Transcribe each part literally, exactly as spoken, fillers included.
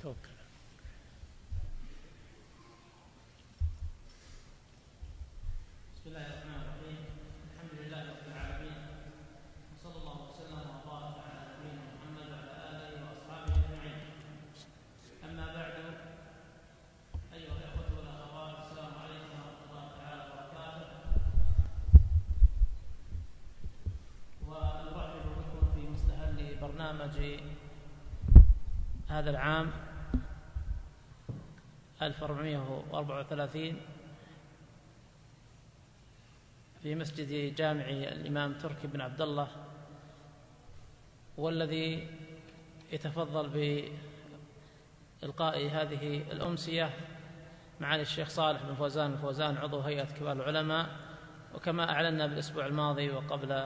توكل. بسم الله الرحمن الرحيم. الحمد لله رب العالمين، وصلى الله وسلم وبارك على نبينا محمد وعلى اله واصحابه اجمعين. اما بعد، ايها الاخوه والاخوات، السلام عليكم ورحمه الله تعالى وبركاته، ونرحب بكم في مستهل برنامج هذا العام ألف وأربعمائة وأربعة وثلاثين في مسجد جامع الإمام تركي بن عبد الله، والذي يتفضل بإلقاء هذه الأمسية معالي الشيخ صالح بن فوزان الفوزان، عضو هيئة كبار العلماء. وكما أعلنا بالأسبوع الماضي وقبل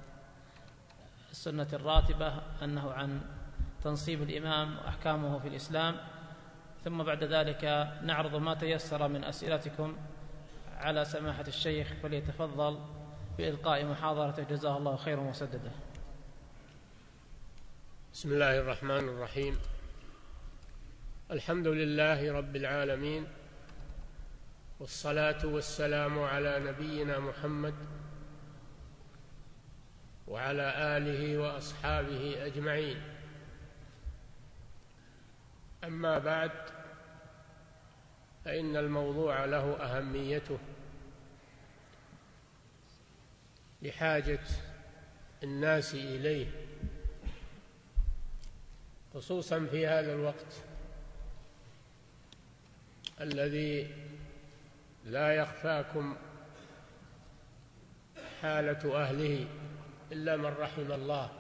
السنة الراتبة أنه عن تنصيب الإمام وأحكامه في الإسلام، ثم بعد ذلك نعرض ما تيسر من أسئلتكم على سماحة الشيخ، فليتفضل بإلقاء محاضرته، جزاه الله خيرا وسدده. بسم الله الرحمن الرحيم. الحمد لله رب العالمين، والصلاة والسلام على نبينا محمد وعلى آله وأصحابه أجمعين. أما بعد، فإن الموضوع له أهميته لحاجة الناس إليه، خصوصا في هذا الوقت الذي لا يخفاكم حالة أهله إلا من رحم الله.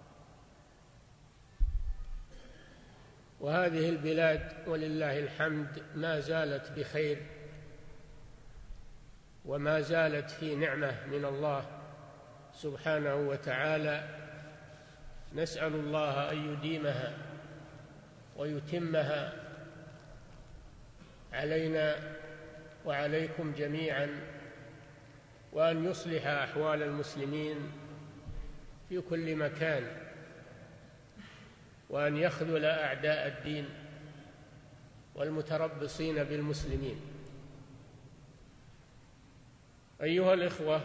وهذه البلاد ولله الحمد ما زالت بخير، وما زالت في نعمة من الله سبحانه وتعالى. نسأل الله أن يديمها ويتمها علينا وعليكم جميعا، وأن يصلح أحوال المسلمين في كل مكان، وأن يخذل أعداء الدين والمتربصين بالمسلمين. أيها الإخوة،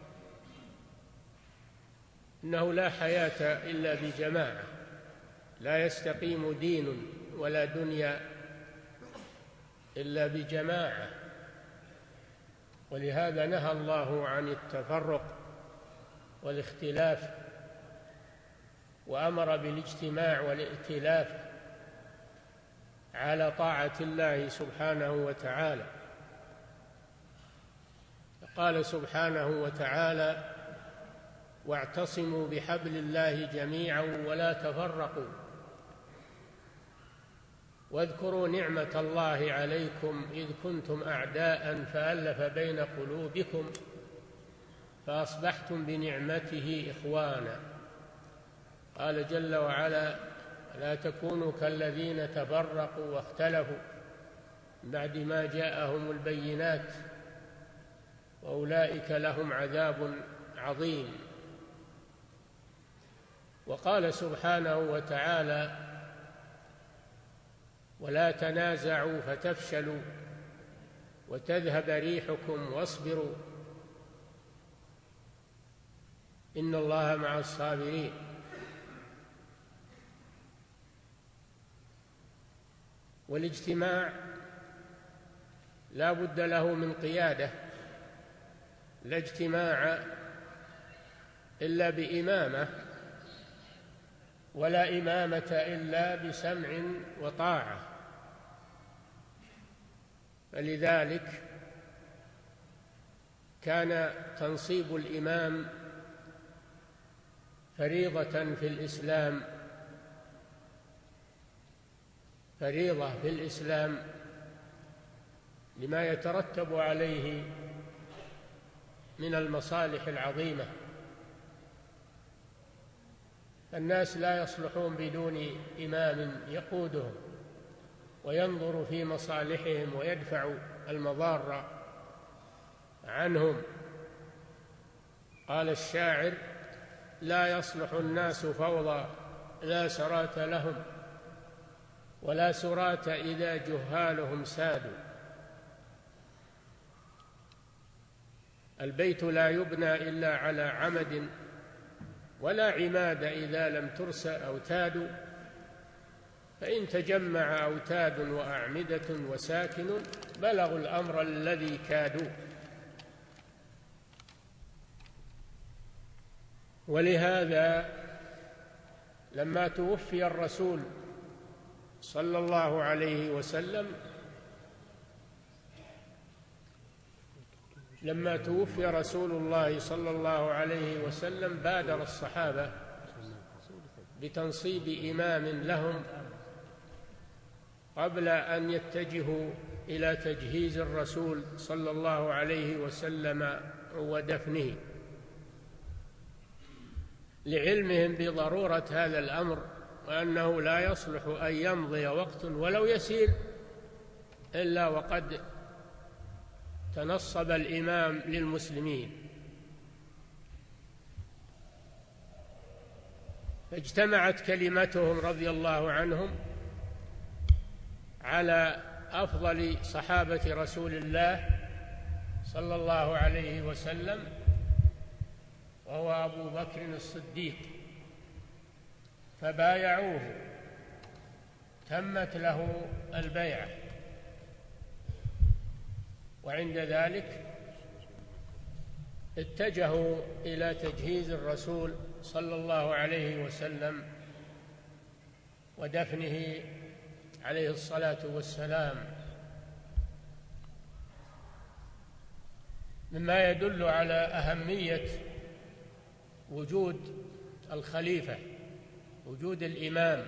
إنه لا حياة إلا بجماعة، لا يستقيم دين ولا دنيا إلا بجماعة، ولهذا نهى الله عن التفرق والاختلاف، وأمر بالاجتماع والائتلاف على طاعة الله سبحانه وتعالى. قال سبحانه وتعالى: واعتصموا بحبل الله جميعا ولا تفرقوا، واذكروا نعمة الله عليكم إذ كنتم أعداء فألف بين قلوبكم فأصبحتم بنعمته إخوانا. قال جل وعلا: لا تكونوا كالذين تفرقوا واختلفوا بعد ما جاءهم البينات وأولئك لهم عذاب عظيم. وقال سبحانه وتعالى: ولا تنازعوا فتفشلوا وتذهب ريحكم واصبروا إن الله مع الصابرين. والاجتماع لا بد له من قيادة، لا اجتماع إلا بإمامة، ولا إمامة إلا بسمع وطاعة. فلذلك كان تنصيب الإمام فريضة في الإسلام، فريضة في الإسلام لما يترتب عليه من المصالح العظيمة. الناس لا يصلحون بدون إمام يقودهم وينظر في مصالحهم ويدفع المضار عنهم. قال الشاعر: لا يصلح الناس فوضى لا سرات لهم، ولا سراة إذا جهالهم سادوا. البيت لا يبنى إلا على عمد، ولا عماد إذا لم ترس أوتاد، فإن تجمع أوتاد وأعمدة وساكن بلغوا الأمر الذي كادوا. ولهذا لما توفي الرسول صلى الله عليه وسلم لما توفي رسول الله صلى الله عليه وسلم بادر الصحابة بتنصيب إمام لهم قبل أن يتجهوا إلى تجهيز الرسول صلى الله عليه وسلم ودفنه، لعلمهم بضرورة هذا الأمر، وأنه لا يصلح أن يمضي وقت ولو يسير إلا وقد تنصب الإمام للمسلمين. فاجتمعت كلمتهم رضي الله عنهم على أفضل صحابة رسول الله صلى الله عليه وسلم، وهو أبو بكر الصديق، فبايعوه، تمت له البيعة. وعند ذلك اتجهوا إلى تجهيز الرسول صلى الله عليه وسلم ودفنه عليه الصلاة والسلام، مما يدل على أهمية وجود الخليفة، وجود الإمام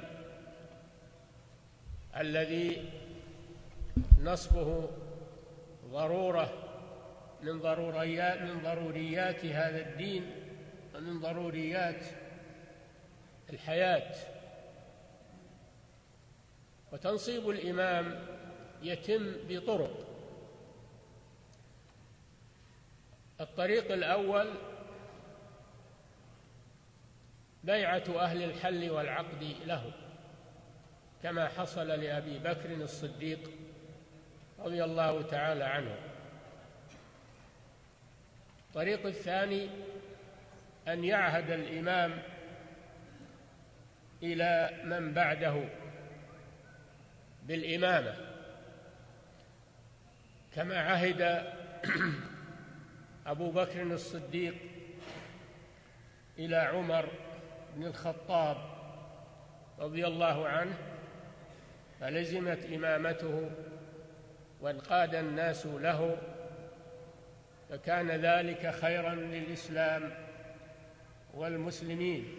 الذي نصبه ضرورة من ضروريات من ضروريات هذا الدين ومن ضروريات الحياة. وتنصيب الإمام يتم بطرق. الطريق الأول بيعة أهل الحل والعقد له، كما حصل لأبي بكر الصديق رضي الله تعالى عنه. الطريق الثاني أن يعهد الإمام إلى من بعده بالإمامة، كما عهد أبو بكر الصديق إلى عمر بن الخطاب رضي الله عنه، فلزمت إمامته وانقاد الناس له، فكان ذلك خيرا للإسلام والمسلمين.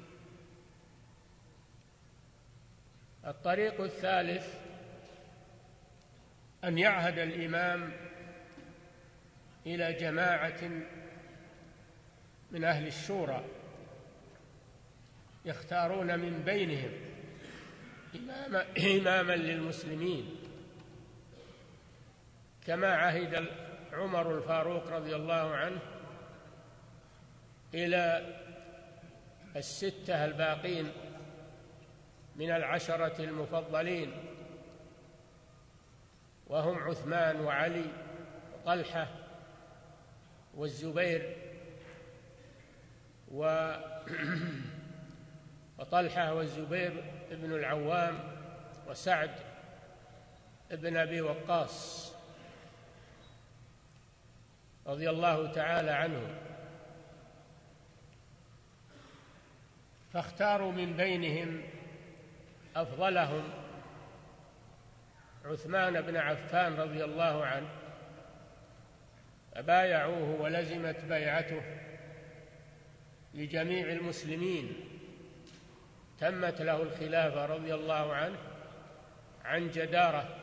الطريق الثالث أن يعهد الإمام إلى جماعة من أهل الشورى يختارون من بينهم إماما للمسلمين، كما عهد عمر الفاروق رضي الله عنه إلى الستة الباقين من العشرة المفضلين، وهم عثمان وعلي وطلحة والزبير و وطلحة والزبير ابن العوام وسعد ابن أبي وقاص رضي الله تعالى عنهم. فاختاروا من بينهم أفضلهم عثمان بن عفان رضي الله عنه، فبايعوه ولزمت بيعته لجميع المسلمين، تمت له الخلافة رضي الله عنه عن جدارة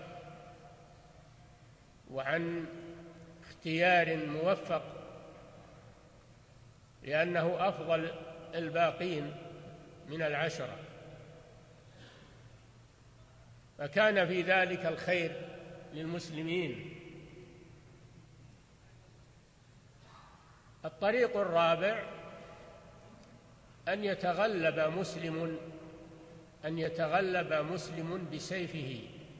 وعن اختيار موفق، لأنه أفضل الباقين من العشرة، فكان في ذلك الخير للمسلمين. الطريق الرابع أن يتغلب مسلم أن يتغلب مسلم بسيفه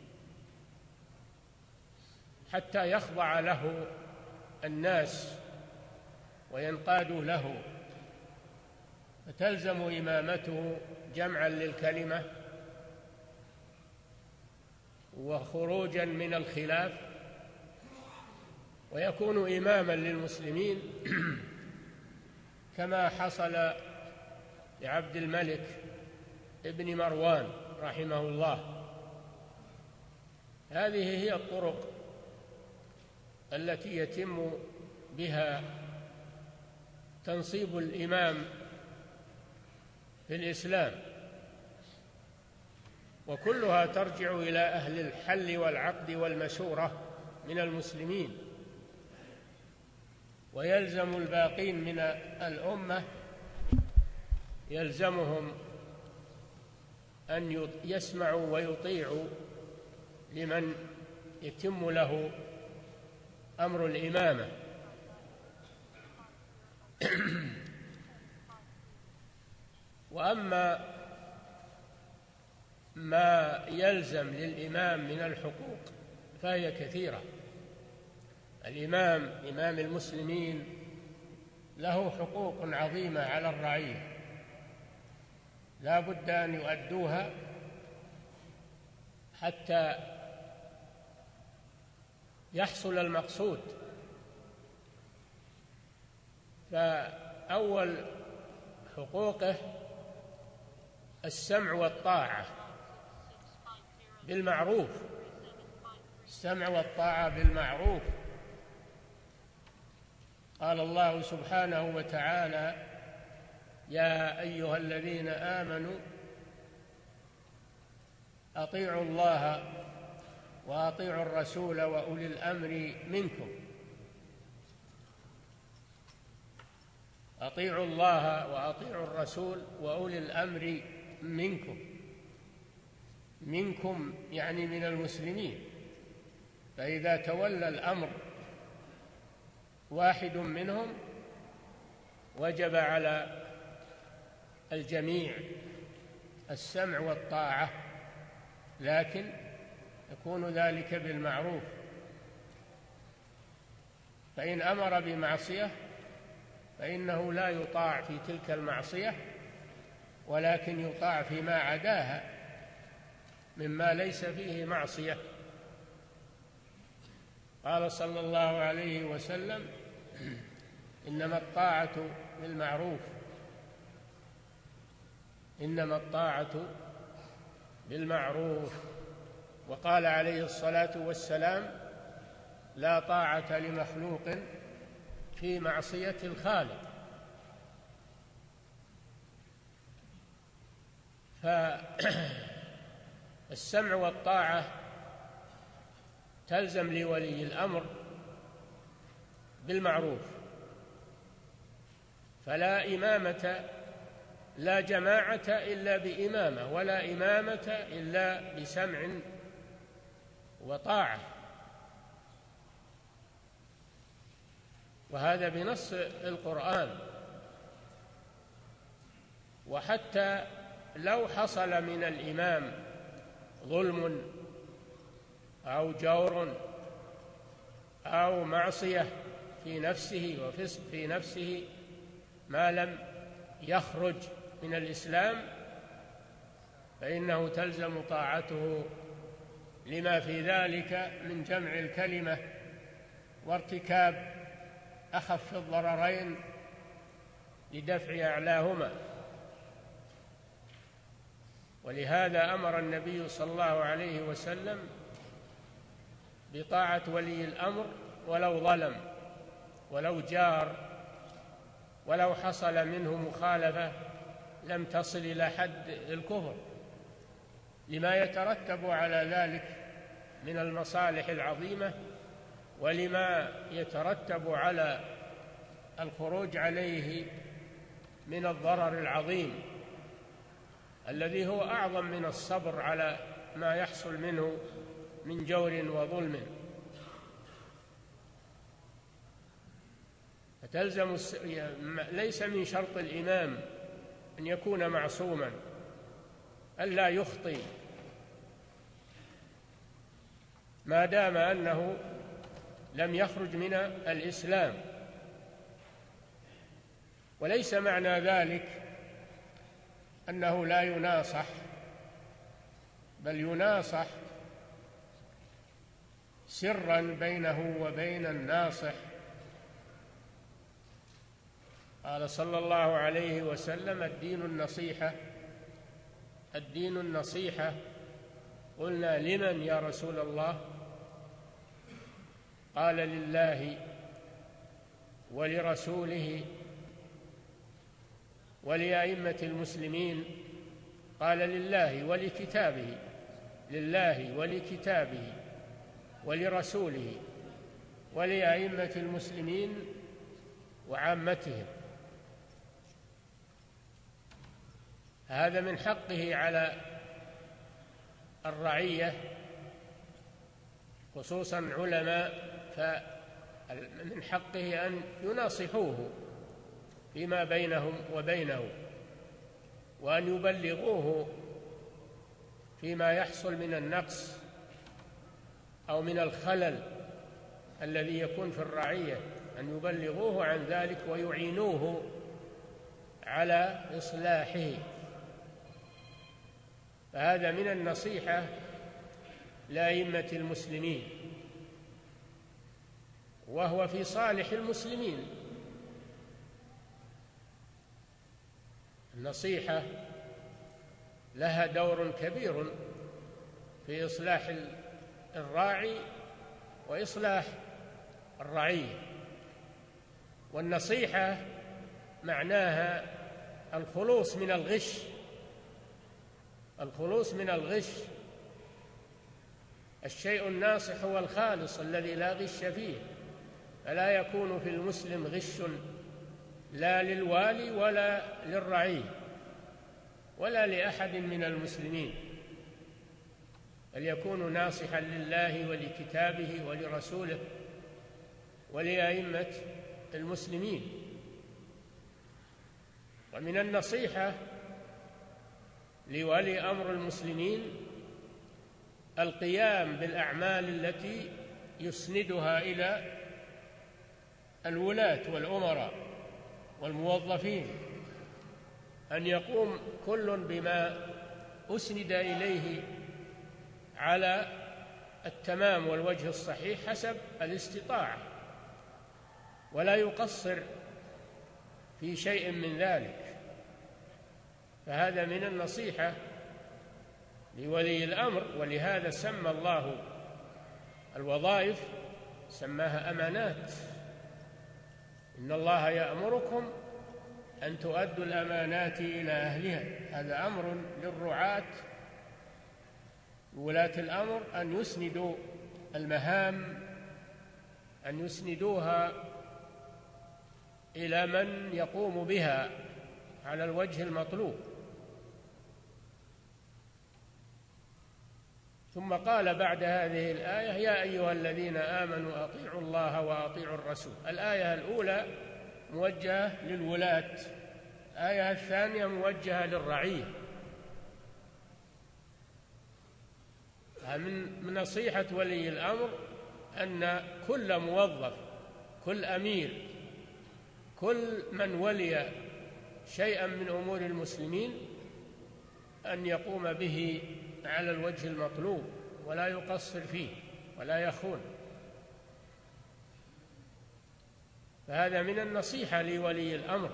حتى يخضع له الناس وينقادوا له، فتلزم إمامته جمعا للكلمة وخروجا من الخلاف، ويكون إماما للمسلمين كما حصل لعبد الملك ابن مروان رحمه الله. هذه هي الطرق التي يتم بها تنصيب الإمام في الإسلام، وكلها ترجع إلى أهل الحل والعقد والمشورة من المسلمين، ويلزم الباقين من الأمة يلزمهم أن يسمعوا ويطيعوا لمن يتم له أمر الإمامة. وأما ما يلزم للإمام من الحقوق فهي كثيرة. الإمام إمام المسلمين له حقوق عظيمة على الرعية لا بد أن يؤدوها حتى يحصل المقصود. فأول حقوقه السمع والطاعة بالمعروف، السمع والطاعة بالمعروف. قال الله سبحانه وتعالى: يا أيها الذين آمنوا أطيعوا الله وأطيعوا الرسول وأولي الأمر منكم. أطيعوا الله وأطيعوا الرسول وأولي الأمر منكم. منكم يعني من المسلمين، فإذا تولى الأمر واحد منهم وجب على الجميع السمع والطاعة، لكن يكون ذلك بالمعروف. فإن أمر بمعصية فإنه لا يطاع في تلك المعصية، ولكن يطاع فيما عداها مما ليس فيه معصية. قال صلى الله عليه وسلم: إنما الطاعة بالمعروف، إنما الطاعة بالمعروف. وقال عليه الصلاة والسلام: لا طاعة لمخلوق في معصية الخالق. فالسمع والطاعة تلزم لولي الأمر بالمعروف، فلا إمامة لا جماعة إلا بإمامة، ولا إمامة إلا بسمع وطاعة، وهذا بنص القرآن. وحتى لو حصل من الإمام ظلم أو جور أو معصية في نفسه وفسق في نفسه ما لم يخرج من الإسلام، فإنه تلزم طاعته لما في ذلك من جمع الكلمة وارتكاب أخف الضررين لدفع أعلاهما. ولهذا أمر النبي صلى الله عليه وسلم بطاعة ولي الأمر ولو ظلم، ولو جار، ولو حصل منه مخالفة لم تصل إلى حد الكفر، لما يترتب على ذلك من المصالح العظيمة، ولما يترتب على الخروج عليه من الضرر العظيم الذي هو أعظم من الصبر على ما يحصل منه من جور وظلم. فتلزم ليس من شرط الإمام أن يكون معصوما، ألا يخطي ما دام أنه لم يخرج من الإسلام. وليس معنى ذلك أنه لا يناصح، بل يناصح سرا بينه وبين الناصح. قال صلى الله عليه وسلم: الدين النصيحة، الدين النصيحة. قلنا: لمن يا رسول الله؟ قال: لله ولرسوله ولأئمة المسلمين. قال: لله ولكتابه، لله ولكتابه ولرسوله ولأئمة المسلمين وعامتهم. هذا من حقه على الرعية، خصوصا علماء، فمن حقه أن يناصحوه فيما بينهم وبينه، وأن يبلغوه فيما يحصل من النقص أو من الخلل الذي يكون في الرعية، أن يبلغوه عن ذلك ويعينوه على إصلاحه. فهذا من النصيحة لأئمة المسلمين، وهو في صالح المسلمين. النصيحة لها دور كبير في إصلاح الراعي وإصلاح الرعية. والنصيحة معناها الخلوص من الغش، الخلوص من الغش. الشيء الناصح هو الخالص الذي لا غش فيه، فلا يكون في المسلم غش لا للوالي ولا للرعية ولا لأحد من المسلمين، بل يكون ناصحا لله ولكتابه ولرسوله ولأئمة المسلمين. ومن النصيحة لولي أمر المسلمين القيام بالأعمال التي يسندها إلى الولاة والأمراء والموظفين، أن يقوم كل بما أسند إليه على التمام والوجه الصحيح حسب الاستطاعة، ولا يقصر في شيء من ذلك. فهذا من النصيحة لولي الأمر. ولهذا سمى الله الوظائف، سماها أمانات. إن الله يأمركم أن تؤدوا الأمانات إلى أهلها. هذا أمر للرعاة ولاة الأمر أن يسندوا المهام، أن يسندوها إلى من يقوم بها على الوجه المطلوب. ثم قال بعد هذه الآية: يا أيها الذين آمنوا أطيعوا الله وأطيعوا الرسول. الآية الأولى موجهة للولاة، الآية الثانية موجهة للرعية. من نصيحة ولي الأمر أن كل موظف، كل أمير، كل من ولي شيئا من أمور المسلمين أن يقوم به على الوجه المطلوب ولا يقصر فيه ولا يخون. فهذا من النصيحة لولي الأمر.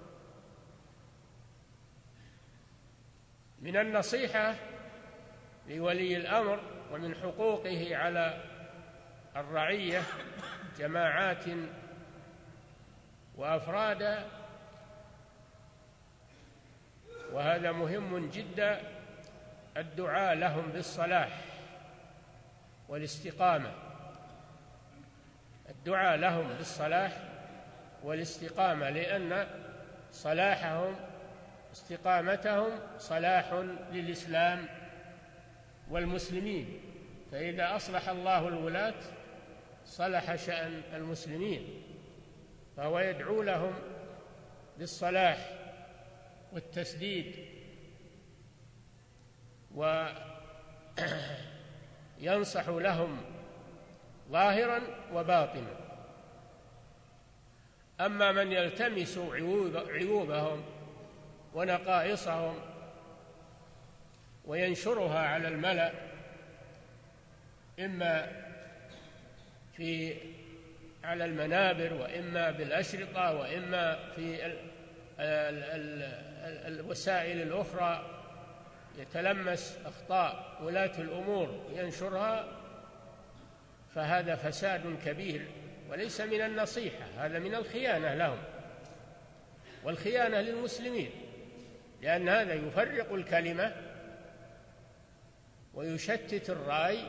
من النصيحة لولي الأمر ومن حقوقه على الرعية جماعات وأفرادا، وهذا مهم جدا، الدعاء لهم بالصلاح والاستقامة، الدعاء لهم بالصلاح والاستقامة، لأن صلاحهم استقامتهم صلاح للإسلام والمسلمين. فإذا أصلح الله الولاة صلح شأن المسلمين، فهو يدعو لهم بالصلاح والتسديد وينصح لهم ظاهرا وباطنا. أما من يلتمس عيوبهم ونقائصهم وينشرها على الملأ، إما في على المنابر وإما بالأشرطة وإما في ال ال ال الوسائل الأخرى، يتلمس أخطاء ولاة الأمور ينشرها، فهذا فساد كبير وليس من النصيحة، هذا من الخيانة لهم والخيانة للمسلمين، لأن هذا يفرق الكلمة ويشتت الرأي،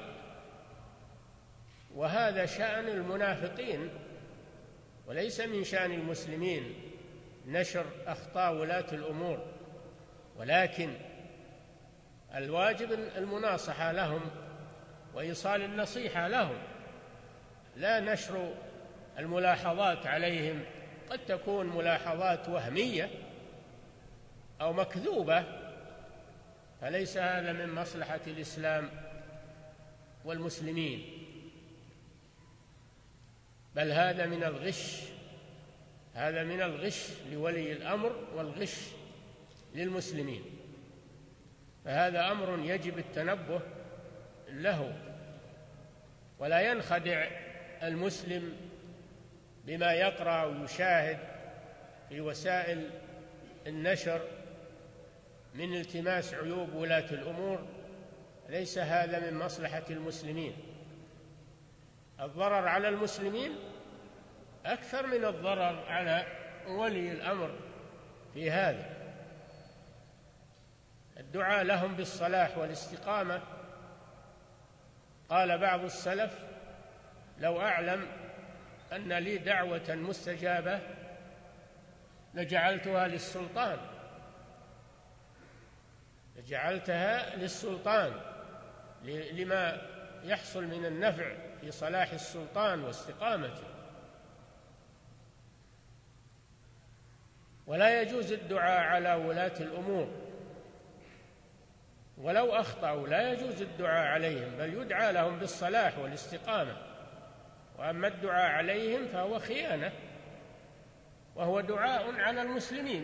وهذا شأن المنافقين وليس من شأن المسلمين نشر أخطاء ولاة الأمور، ولكن الواجب المناصحة لهم وإيصال النصيحة لهم، لا نشر الملاحظات عليهم، قد تكون ملاحظات وهمية أو مكذوبة، فليس هذا من مصلحة الإسلام والمسلمين، بل هذا من الغش، هذا من الغش لولي الأمر والغش للمسلمين، فهذا أمر يجب التنبه له، ولا ينخدع المسلم بما يقرأ ويشاهد في وسائل النشر من التماس عيوب ولاة الأمور، ليس هذا من مصلحة المسلمين. الضرر على المسلمين أكثر من الضرر على ولي الأمر في هذا. الدعاء لهم بالصلاح والاستقامة، قال بعض السلف: لو أعلم أن لي دعوة مستجابة لجعلتها للسلطان لجعلتها للسلطان لما يحصل من النفع في صلاح السلطان واستقامته. ولا يجوز الدعاء على ولاة الأمور، ولو أخطأوا لا يجوز الدعاء عليهم، بل يدعى لهم بالصلاح والاستقامة. وأما الدعاء عليهم فهو خيانة، وهو دعاء على المسلمين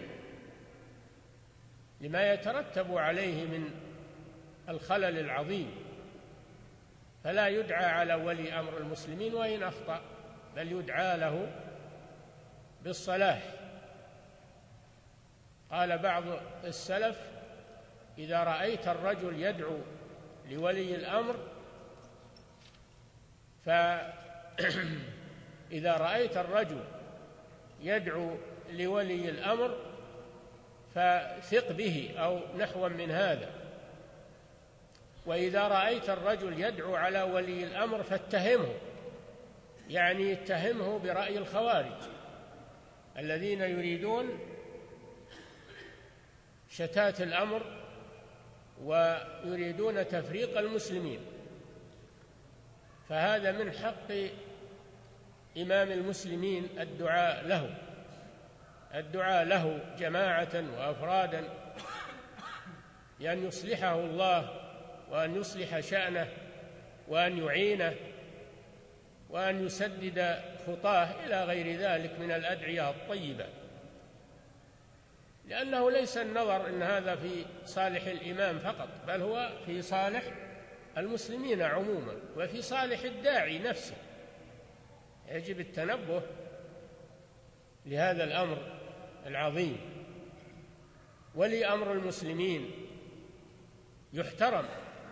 لما يترتب عليه من الخلل العظيم، فلا يدعى على ولي أمر المسلمين وإن أخطأ، بل يدعى له بالصلاح. قال بعض السلف: إذا رأيت الرجل يدعو لولي الأمر فإذا رأيت الرجل يدعو لولي الأمر فثق به، أو نحو من هذا. وإذا رأيت الرجل يدعو على ولي الأمر فاتهمه، يعني اتهمه برأي الخوارج الذين يريدون شتات الأمر ويريدون تفريق المسلمين. فهذا من حق إمام المسلمين الدعاء له الدعاء له جماعة وأفرادا، بأن يصلحه الله وأن يصلح شأنه وأن يعينه وأن يسدد خطاه إلى غير ذلك من الأدعية الطيبة، لأنه ليس النظر إن هذا في صالح الإمام فقط، بل هو في صالح المسلمين عموما وفي صالح الداعي نفسه. يجب التنبه لهذا الأمر العظيم. ولي أمر المسلمين يحترم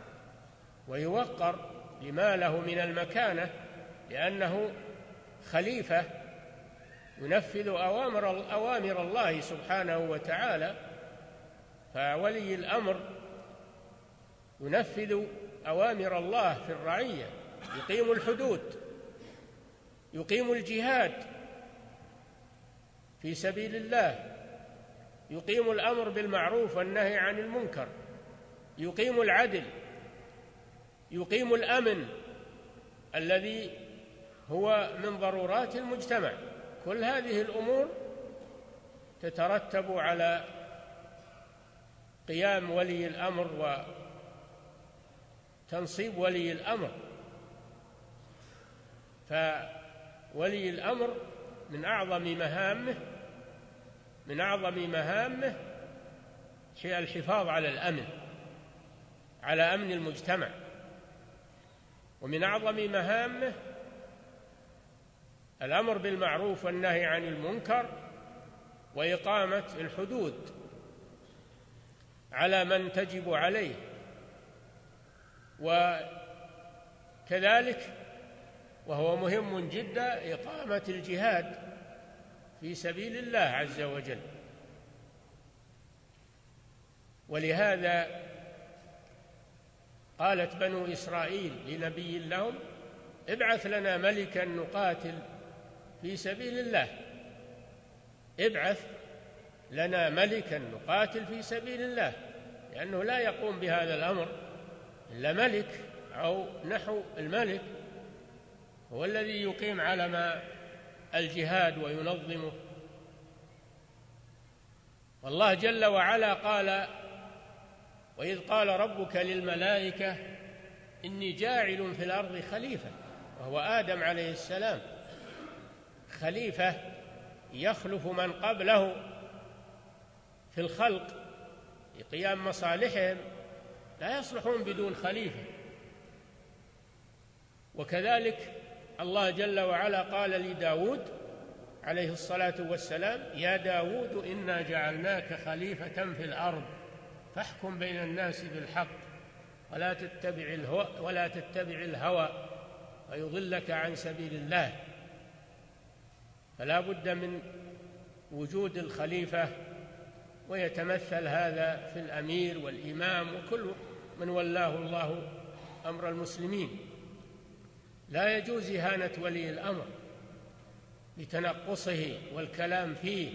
ويوقر لما له من المكانة، لأنه خليفة ينفذ أوامر أوامر الله سبحانه وتعالى، فولي الأمر ينفذ أوامر الله في الرعية، يقيم الحدود، يقيم الجهاد في سبيل الله، يقيم الأمر بالمعروف والنهي عن المنكر، يقيم العدل، يقيم الأمن الذي هو من ضرورات المجتمع. كل هذه الأمور تترتب على قيام ولي الأمر تنصيب ولي الأمر. فولي الأمر من أعظم مهامه من أعظم مهامه هي الحفاظ على الأمن، على أمن المجتمع، ومن أعظم مهامه الأمر بالمعروف والنهي عن المنكر وإقامة الحدود على من تجب عليه، وكذلك وهو مهم جدا إقامة الجهاد في سبيل الله عز وجل. ولهذا قالت بنو إسرائيل لنبي لهم: ابعث لنا ملكا نقاتل في سبيل الله، ابعث لنا ملكا نقاتل في سبيل الله، لأنه لا يقوم بهذا الأمر إلا ملك أو نحو الملك، هو الذي يقيم علم الجهاد وينظمه. والله جل وعلا قال: وإذ قال ربك للملائكة إني جاعل في الأرض خليفة، وهو آدم عليه السلام، خليفة يخلف من قبله في الخلق لقيام مصالحهم، لا يصلحون بدون خليفة. وكذلك الله جل وعلا قال لداود عليه الصلاة والسلام: يا داود إنا جعلناك خليفة في الأرض فاحكم بين الناس بالحق ولا تتبع الهوى ولا تتبع الهوى فيضلك عن سبيل الله. فلا بد من وجود الخليفة، ويتمثل هذا في الأمير والإمام وكل من ولاه الله أمر المسلمين. لا يجوز إهانة ولي الأمر بتنقصه والكلام فيه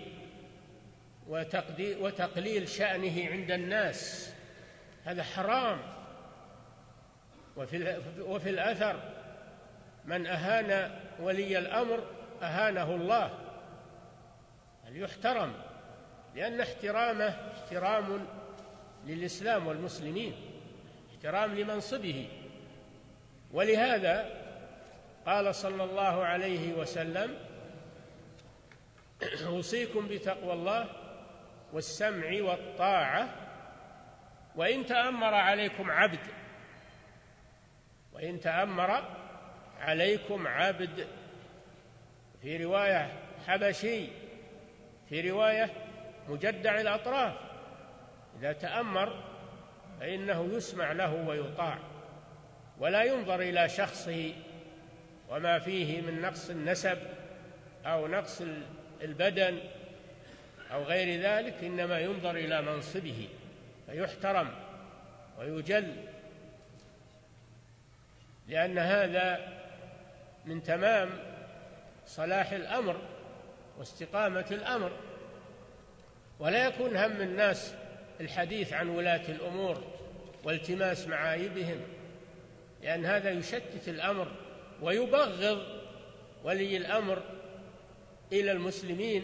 وتقليل شأنه عند الناس، هذا حرام. وفي الأثر: من أهان ولي الأمر أهانه الله. يحترم، لأن احترامه احترام للإسلام والمسلمين، احترام لمنصبه. ولهذا قال صلى الله عليه وسلم: أوصيكم بتقوى الله والسمع والطاعة وإن تأمر عليكم عبد وإن تأمر عليكم عبد في رواية حبشي، في رواية مجدع الأطراف. إذا تأمر فإنه يسمع له ويطاع، ولا ينظر إلى شخصه وما فيه من نقص النسب أو نقص البدن أو غير ذلك، إنما ينظر إلى منصبه فيحترم ويجل، لأن هذا من تمام صلاح الأمر واستقامة الأمر. ولا يكون هم الناس الحديث عن ولاة الأمور والتماس معايبهم، لأن هذا يشتت الأمر ويبغض ولي الأمر إلى المسلمين،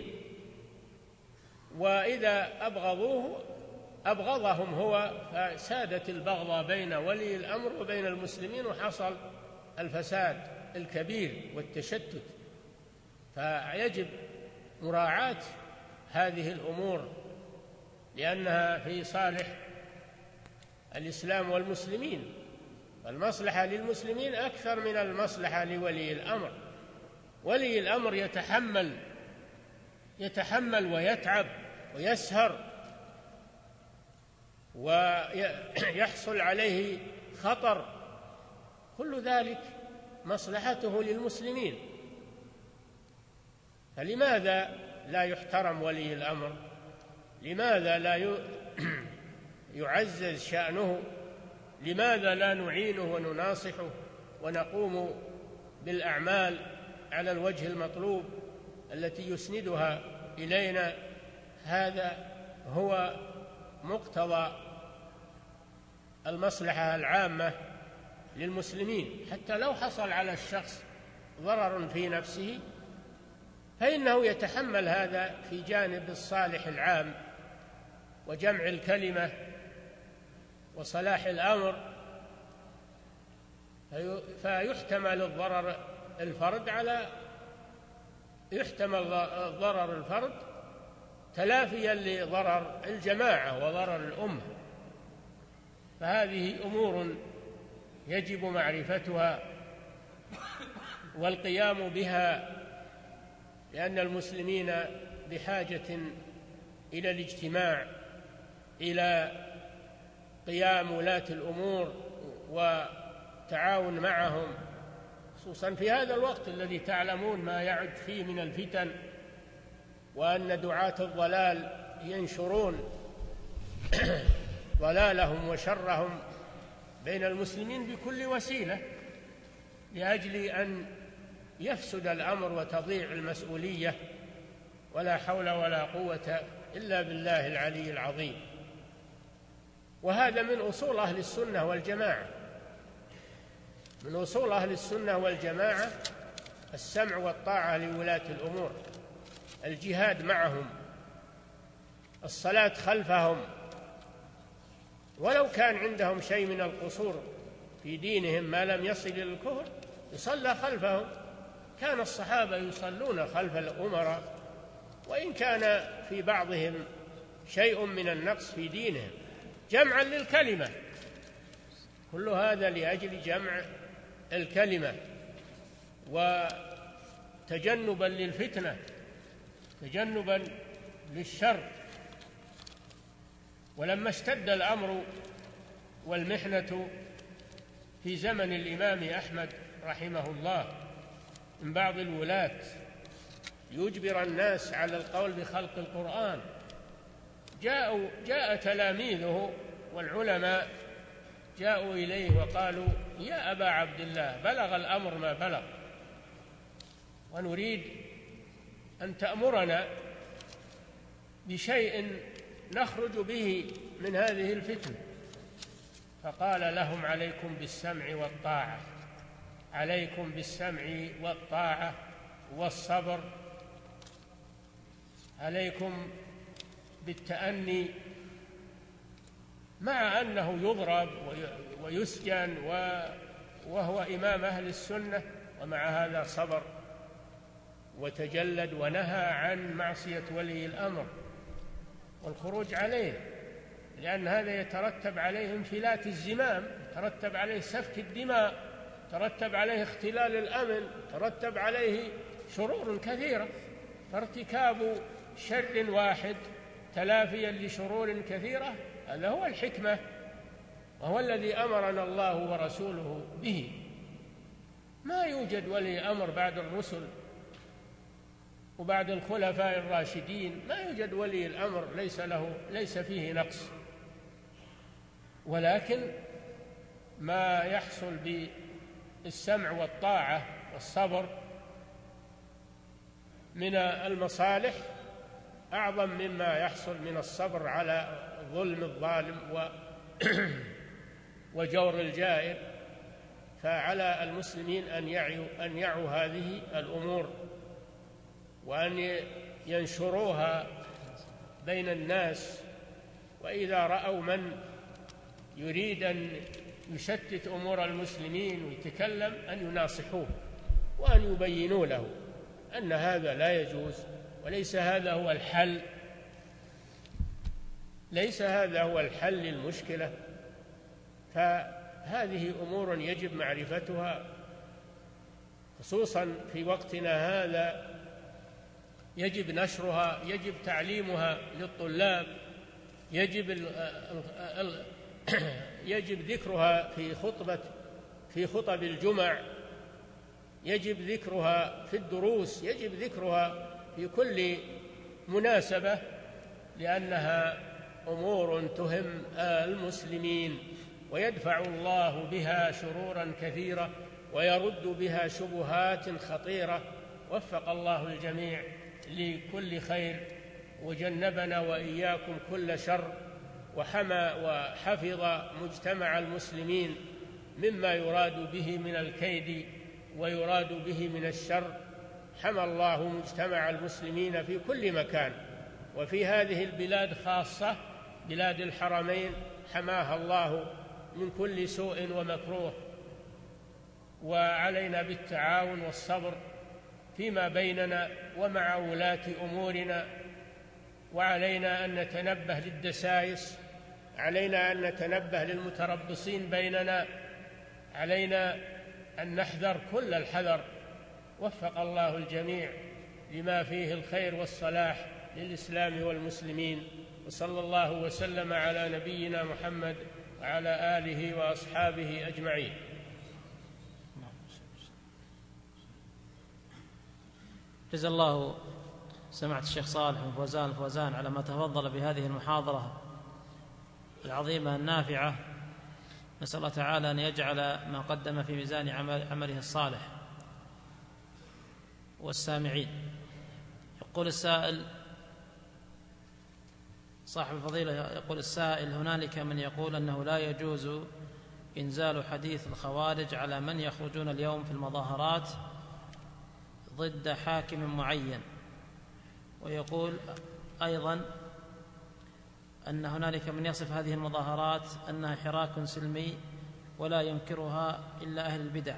وإذا أبغضوه أبغضهم هو، فسادت البغضة بين ولي الأمر وبين المسلمين، وحصل الفساد الكبير والتشتت. فيجب مراعاة هذه الأمور لأنها في صالح الإسلام والمسلمين، المصلحة للمسلمين أكثر من المصلحة لولي الأمر. ولي الأمر يتحمل يتحمل ويتعب ويسهر ويحصل عليه خطر، كل ذلك مصلحته للمسلمين. فلماذا لا يحترم ولي الأمر؟ لماذا لا يعزز شأنه؟ لماذا لا نعينه ونناصحه ونقوم بالأعمال على الوجه المطلوب التي يسندها إلينا؟ هذا هو مقتضى المصلحة العامة للمسلمين. حتى لو حصل على الشخص ضرر في نفسه فإنه يتحمل هذا في جانب الصالح العام وجمع الكلمة وصلاح الأمر، فيحتمل الضرر الفرد على يحتمل ضرر الفرد تلافيا لضرر الجماعة وضرر الأمة. فهذه أمور يجب معرفتها والقيام بها، لأن المسلمين بحاجة إلى الاجتماع، إلى قيام ولاة الأمور وتعاون معهم، خصوصا في هذا الوقت الذي تعلمون ما يعج فيه من الفتن، وأن دعاة الضلال ينشرون ضلالهم وشرهم بين المسلمين بكل وسيلة لأجل أن يفسد الأمر وتضيع المسؤولية، ولا حول ولا قوة إلا بالله العلي العظيم. وهذا من أصول أهل السنة والجماعة، من أصول أهل السنة والجماعة السمع والطاعة لولاة الأمور، الجهاد معهم، الصلاة خلفهم، ولو كان عندهم شيء من القصور في دينهم ما لم يصل إلى الكفر يصلى خلفهم. كان الصحابة يصلون خلف الأمراء وإن كان في بعضهم شيء من النقص في دينهم، جمعا للكلمة، كل هذا لأجل جمع الكلمة وتجنبا للفتنة، تجنبا للشر. ولما اشتد الأمر والمحنة في زمن الإمام أحمد رحمه الله من بعض الولاة يجبر الناس على القول بخلق القرآن، جاءوا جاء تلاميذه والعلماء جاءوا إليه وقالوا: يا أبا عبد الله، بلغ الأمر ما بلغ، ونريد أن تأمرنا بشيء نخرج به من هذه الفتنة. فقال لهم: عليكم بالسمع والطاعة، عليكم بالسمع والطاعة والصبر، عليكم بالتأني، مع أنه يضرب ويسجن وهو إمام أهل السنة، ومع هذا صبر وتجلد ونهى عن معصية ولي الأمر والخروج عليه، لأن هذا يترتب عليه انفلات الزمام، يترتب عليه سفك الدماء، يترتب عليه اختلال الأمن، يترتب عليه شرور كثيرة. فارتكاب شر واحد تلافيا لشرور كثيرة هذا هو الحكمة، وهو الذي أمرنا الله ورسوله به. ما يوجد ولي أمر بعد الرسل وبعد الخلفاء الراشدين، ما يوجد ولي الأمر ليس له ليس فيه نقص، ولكن ما يحصل بالسمع والطاعة والصبر من المصالح أعظم مما يحصل من الصبر على ظلم الظالم وجور الجائر. فعلى المسلمين أن يعوا أن يعوا هذه الأمور وأن ينشروها بين الناس، وإذا رأوا من يريد أن يشتت أمور المسلمين ويتكلم أن يناصحوه وأن يبينوا له أن هذا لا يجوز، وليس هذا هو الحل، ليس هذا هو الحل للمشكلة. فهذه أمور يجب معرفتها، خصوصا في وقتنا هذا يجب نشرها، يجب تعليمها للطلاب، يجب ال ال يجب ذكرها في خطبة في خطب الجمع، يجب ذكرها في الدروس، يجب ذكرها في كل مناسبة، لأنها أمور تهم المسلمين، ويدفع الله بها شرورا كثيرة، ويرد بها شبهات خطيرة. وفق الله الجميع لكل خير، وجنبنا وإياكم كل شر، وحمى وحفظ مجتمع المسلمين مما يراد به من الكيد ويراد به من الشر. حمى الله مجتمع المسلمين في كل مكان، وفي هذه البلاد خاصة بلاد الحرمين حماها الله من كل سوء ومكروه. وعلينا بالتعاون والصبر فيما بيننا ومع ولاة أمورنا، وعلينا أن نتنبه للدسائس، علينا أن نتنبه للمتربصين بيننا، علينا أن نحذر كل الحذر. وفق الله الجميع لما فيه الخير والصلاح للإسلام والمسلمين، وصلى الله وسلم على نبينا محمد وعلى آله وأصحابه أجمعين. جزا الله سماحة الشيخ صالح بن فوزان الفوزان على ما تفضل بهذه المحاضرة العظيمة النافعة. نسأل الله تعالى أن يجعل ما قدم في ميزان عمله الصالح والسامعين. يقول السائل صاحب الفضيلة، يقول السائل: هنالك من يقول أنه لا يجوز إنزال حديث الخوارج على من يخرجون اليوم في المظاهرات ضد حاكم معين، ويقول أيضا أن هنالك من يصف هذه المظاهرات أنها حراك سلمي ولا ينكرها إلا أهل البدع.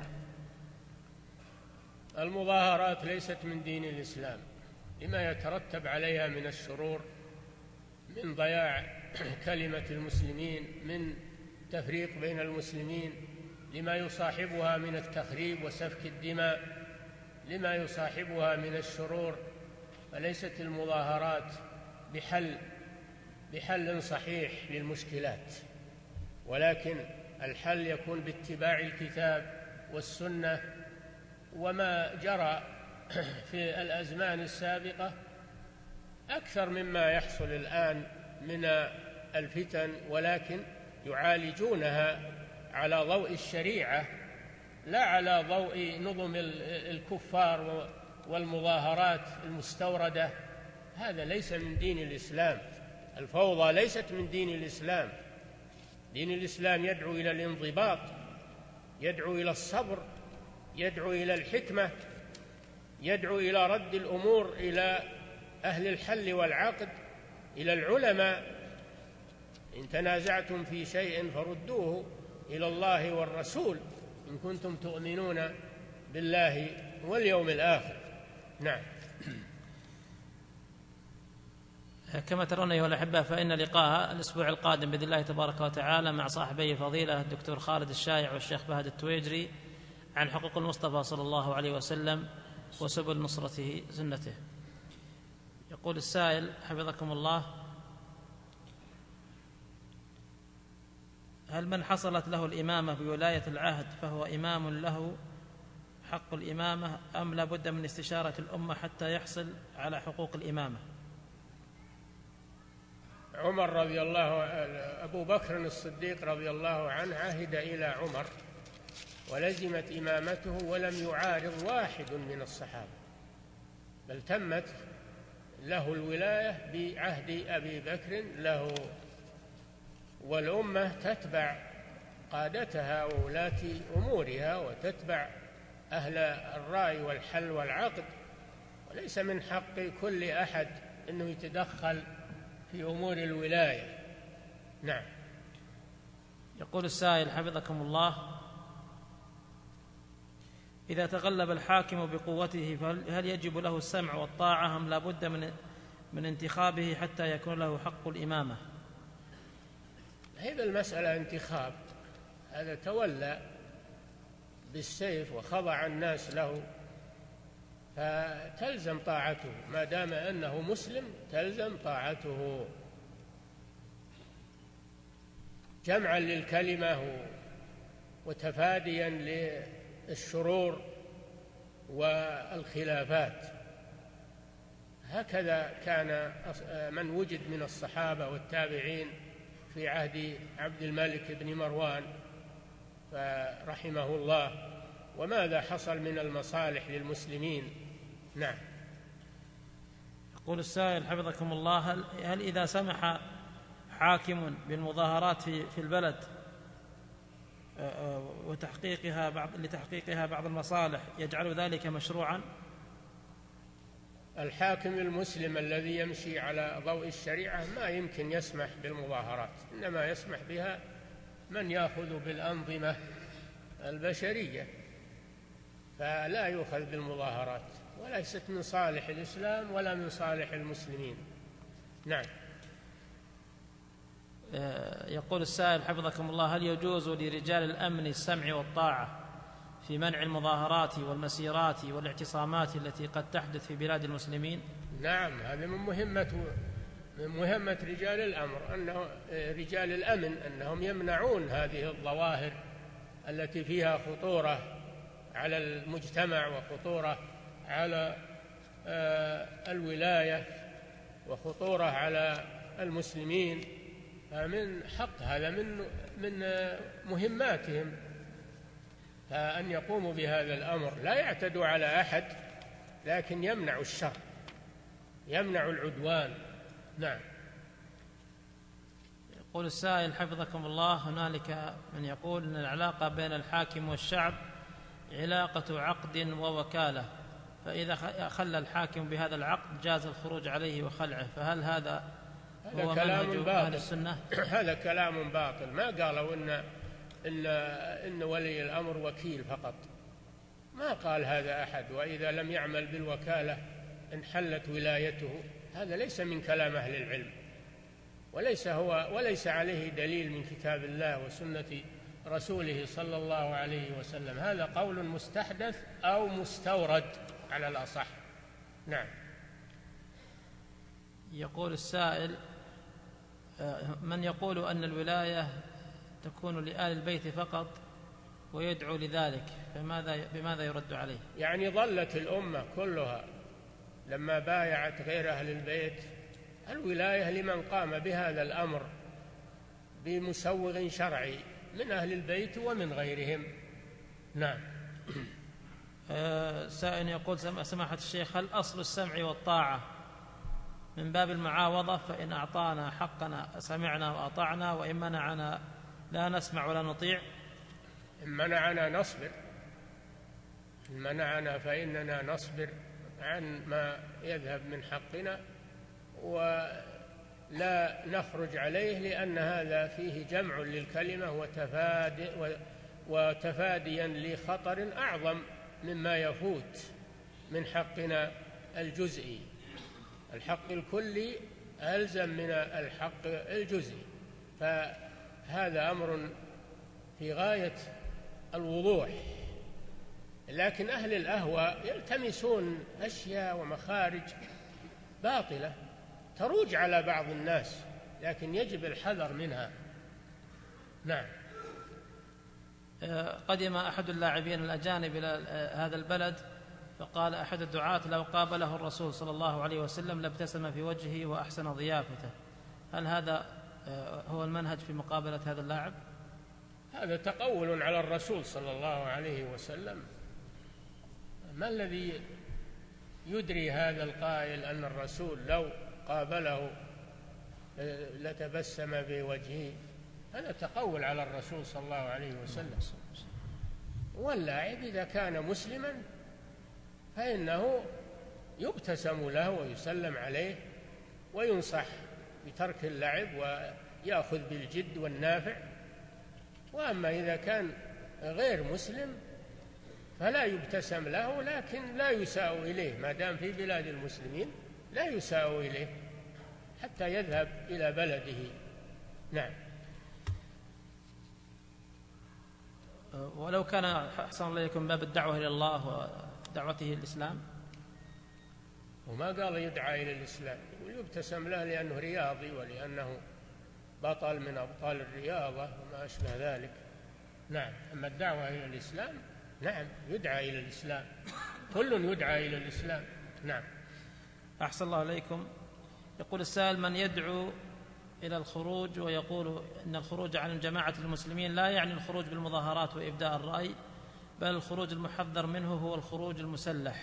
المظاهرات ليست من دين الإسلام لما يترتب عليها من الشرور، من ضياع كلمة المسلمين، من تفريق بين المسلمين، لما يصاحبها من التخريب وسفك الدماء، لما يصاحبها من الشرور. فليست المظاهرات بحل بحل صحيح للمشكلات، ولكن الحل يكون باتباع الكتاب والسنة وما جرى في الأزمان السابقة أكثر مما يحصل الآن من الفتن، ولكن يعالجونها على ضوء الشريعة لا على ضوء نظم الكفار والمظاهرات المستوردة. هذا ليس من دين الإسلام. الفوضى ليست من دين الإسلام. دين الإسلام يدعو إلى الانضباط، يدعو إلى الصبر، يدعو إلى الحكمة، يدعو إلى رد الأمور إلى أهل الحل والعقد، إلى العلماء. إن تنازعتم في شيء فردوه إلى الله والرسول إن كنتم تؤمنون بالله واليوم الآخر. نعم. كما ترون أيها الأحبة، فإن لقاء الأسبوع القادم بإذن الله تبارك وتعالى مع صاحبي الفضيلة الدكتور خالد الشايع والشيخ بهد التويجري عن حقوق المصطفى صلى الله عليه وسلم وسبل نصرته سنته. يقول السائل حفظكم الله: هل من حصلت له الإمامة بولاية العهد فهو إمام له حق الإمامة، أم لا بد من استشارة الأمة حتى يحصل على حقوق الإمامة؟ عمر رضي الله أبو بكر الصديق رضي الله عنه عهد إلى عمر ولزمت إمامته ولم يعارض واحد من الصحابة، بل تمت له الولاية بعهد أبي بكر له، والأمة تتبع قادتها وولاة أمورها وتتبع أهل الرأي والحل والعقد، وليس من حق كل أحد أنه يتدخل في أمور الولاية. نعم. يقول السائل حفظكم الله: إذا تغلب الحاكم بقوته فهل يجب له السمع والطاعة، أم لا بد من من انتخابه حتى يكون له حق الإمامة؟ هذا المسألة انتخاب، هذا تولى بالسيف وخضع الناس له، فتلزم طاعته ما دام أنه مسلم، تلزم طاعته جمعا للكلمة وتفاديا للشرور والخلافات. هكذا كان من وجد من الصحابة والتابعين في عهد عبد الملك بن مروان فرحمه الله، وماذا حصل من المصالح للمسلمين. نعم. يقول السائل حفظكم الله: هل, هل إذا سمح حاكم بالمظاهرات في, في البلد وتحقيقها بعض لتحقيقها بعض المصالح يجعل ذلك مشروعا؟ الحاكم المسلم الذي يمشي على ضوء الشريعة ما يمكن يسمح بالمظاهرات، إنما يسمح بها من يأخذ بالأنظمة البشرية، فلا يؤخذ بالمظاهرات، وليست من صالح الإسلام ولا من صالح المسلمين. نعم. يقول السائل حفظكم الله: هل يجوز لرجال الأمن السمع والطاعة في منع المظاهرات والمسيرات والاعتصامات التي قد تحدث في بلاد المسلمين؟ نعم، هذا من مهمة من مهمة رجال الأمر، أنه رجال الأمن أنهم يمنعون هذه الظواهر التي فيها خطورة على المجتمع وخطورة على الولاية وخطورة على المسلمين. فمن حق هذا من من مهماتهم، فأن يقوموا بهذا الأمر، لا يعتدوا على أحد لكن يمنعوا الشر، يمنعوا العدوان. نعم. يقول السائل حفظكم الله: هنالك من يقول أن العلاقة بين الحاكم والشعب علاقة عقد ووكالة، فإذا خلى الحاكم بهذا العقد جاز الخروج عليه وخلعه، فهل هذا هو منهج أهل السنة؟ هذا كلام باطل. ما قالوا إن إن إن ولي الأمر وكيل فقط، ما قال هذا أحد. وإذا لم يعمل بالوكالة انحلت ولايته، هذا ليس من كلام أهل العلم، وليس هو وليس عليه دليل من كتاب الله وسنة رسوله صلى الله عليه وسلم. هذا قول مستحدث أو مستورد على الأصح. نعم. يقول السائل: من يقول أن الولاية تكون لآل البيت فقط ويدعو لذلك، فماذا بماذا يرد عليه؟ يعني ضلت الأمة كلها لما بايعت غير أهل البيت. الولاية لمن قام بهذا الأمر بمسوغ شرعي من أهل البيت ومن غيرهم. نعم. سائل يقول: سماحة الشيخ، هل أصل السمع والطاعة من باب المعاوضة؟ فإن أعطانا حقنا سمعنا وأطعنا، وإن منعنا لا نسمع ولا نطيع. إن منعنا نصبر، إن منعنا فإننا نصبر عن ما يذهب من حقنا ولا نخرج عليه، لأن هذا فيه جمع للكلمة وتفادي وتفاديا لخطر أعظم مما يفوت من حقنا الجزئي. الحق الكلي ألزم من الحق الجزئي، فهذا أمر في غاية الوضوح. لكن أهل الأهواء يلتمسون أشياء ومخارج باطلة تروج على بعض الناس، لكن يجب الحذر منها. نعم. قدم أحد اللاعبين الأجانب إلى هذا البلد، فقال أحد الدعاة: لو قابله الرسول صلى الله عليه وسلم لابتسم في وجهه وأحسن ضيافته. هل هذا هو المنهج في مقابلة هذا اللاعب؟ هذا تقول على الرسول صلى الله عليه وسلم. ما الذي يدري هذا القائل أن الرسول لو قابله لتبسم بوجهه؟ هذا تقول على الرسول صلى الله عليه وسلم. واللاعب إذا كان مسلما فإنه يبتسم له ويسلم عليه وينصح بترك اللعب ويأخذ بالجد والنافع. وأما إذا كان غير مسلم فلا يبتسم له، لكن لا يساء إليه، ما دام في بلاد المسلمين لا يساء إليه حتى يذهب إلى بلده. نعم. ولو كان أحسن الله إليكم باب الدعوة إلى الله ودعوته الإسلام، وما قال يدعى إلى الإسلام، ويبتسم له لأنه رياضي ولأنه بطل من أبطال الرياضة وما أشبه ذلك. نعم. أما الدعوة إلى الإسلام، نعم يدعى إلى الإسلام، كل يدعى إلى الإسلام. نعم. أحسن الله إليكم. يقول السائل: من يدعو إلى الخروج ويقول إن الخروج عن جماعة المسلمين لا يعني الخروج بالمظاهرات وإبداء الرأي، بل الخروج المحذر منه هو الخروج المسلح.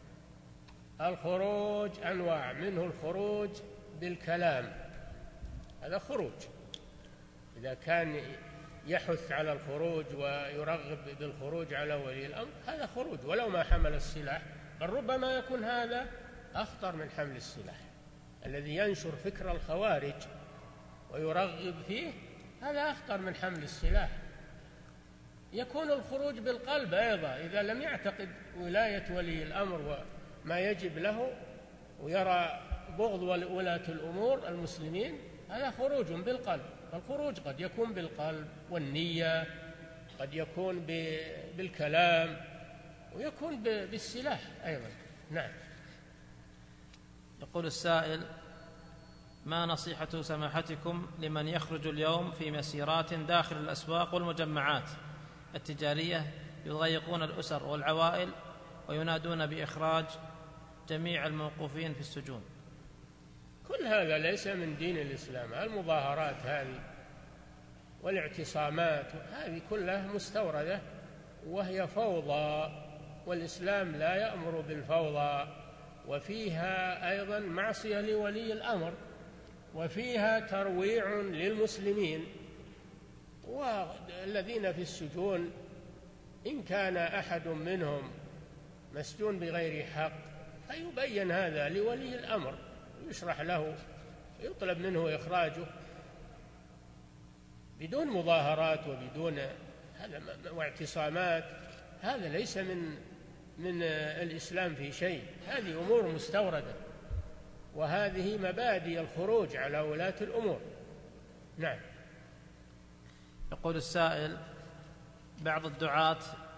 الخروج أنواع، منه الخروج بالكلام، هذا خروج. إذا كان يحث على الخروج ويرغب بالخروج على ولي الأمر هذا خروج ولو ما حمل السلاح، بل ربما يكون هذا أخطر من حمل السلاح. الذي ينشر فكر الخوارج ويرغب فيه هذا أخطر من حمل السلاح. يكون الخروج بالقلب أيضا، إذا لم يعتقد ولاية ولي الأمر وما يجب له ويرى بغض ولاة الأمور المسلمين، هذا خروج بالقلب. الخروج قد يكون بالقلب والنية، قد يكون بالكلام، ويكون بالسلاح أيضا. نعم. يقول السائل: ما نصيحة سماحتكم لمن يخرج اليوم في مسيرات داخل الأسواق والمجمعات التجارية يضايقون الأسر والعوائل وينادون بإخراج جميع الموقوفين في السجون؟ كل هذا ليس من دين الإسلام. المظاهرات هذه والاعتصامات هذه كلها مستوردة وهي فوضى، والإسلام لا يأمر بالفوضى، وفيها أيضا معصية لولي الأمر، وفيها ترويع للمسلمين. والذين في السجون إن كان أحد منهم مسجون بغير حق فيبين هذا لولي الأمر، يشرح له، يطلب منه إخراجه بدون مظاهرات وبدون هذا واعتصامات. هذا ليس من من الإسلام في شيء، هذه أمور مستوردة، وهذه مبادئ الخروج على ولاة الأمور. نعم. يقول السائل: بعض الدعاة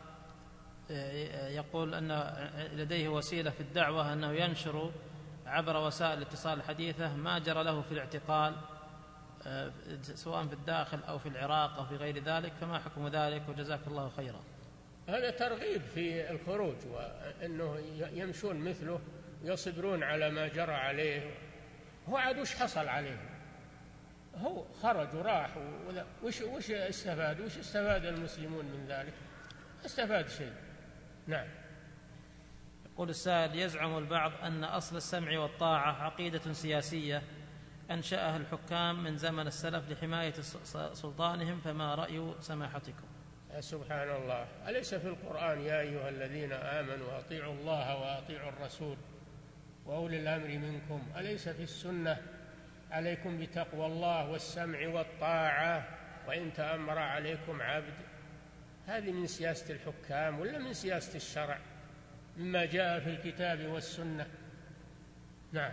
يقول أن لديه وسيلة في الدعوة أنه ينشر عبر وسائل الاتصال الحديثة ما جرى له في الاعتقال سواء في الداخل أو في العراق أو في غير ذلك، فما حكم ذلك؟ وجزاك الله خيرا. هذا ترغيب في الخروج، وأنه يمشون مثله يصبرون على ما جرى عليه. هو عاد وش حصل عليه؟ هو خرج وراح، وش وش استفاد؟ وش استفاد المسلمون من ذلك؟ استفاد شيء. نعم. يقول السائل: يزعم البعض أن أصل السمع والطاعة عقيدة سياسية أنشأها الحكام من زمن السلف لحماية سلطانهم، فما رأي سماحتكم؟ سبحان الله، أليس في القرآن يا أيها الذين آمنوا أطيعوا الله وأطيعوا الرسول وأولي الأمر منكم؟ أليس في السنة عليكم بتقوى الله والسمع والطاعة وإن تأمر عليكم عبد؟ هذه من سياسة الحكام ولا من سياسة الشرع مما جاء في الكتاب والسنة؟ نعم.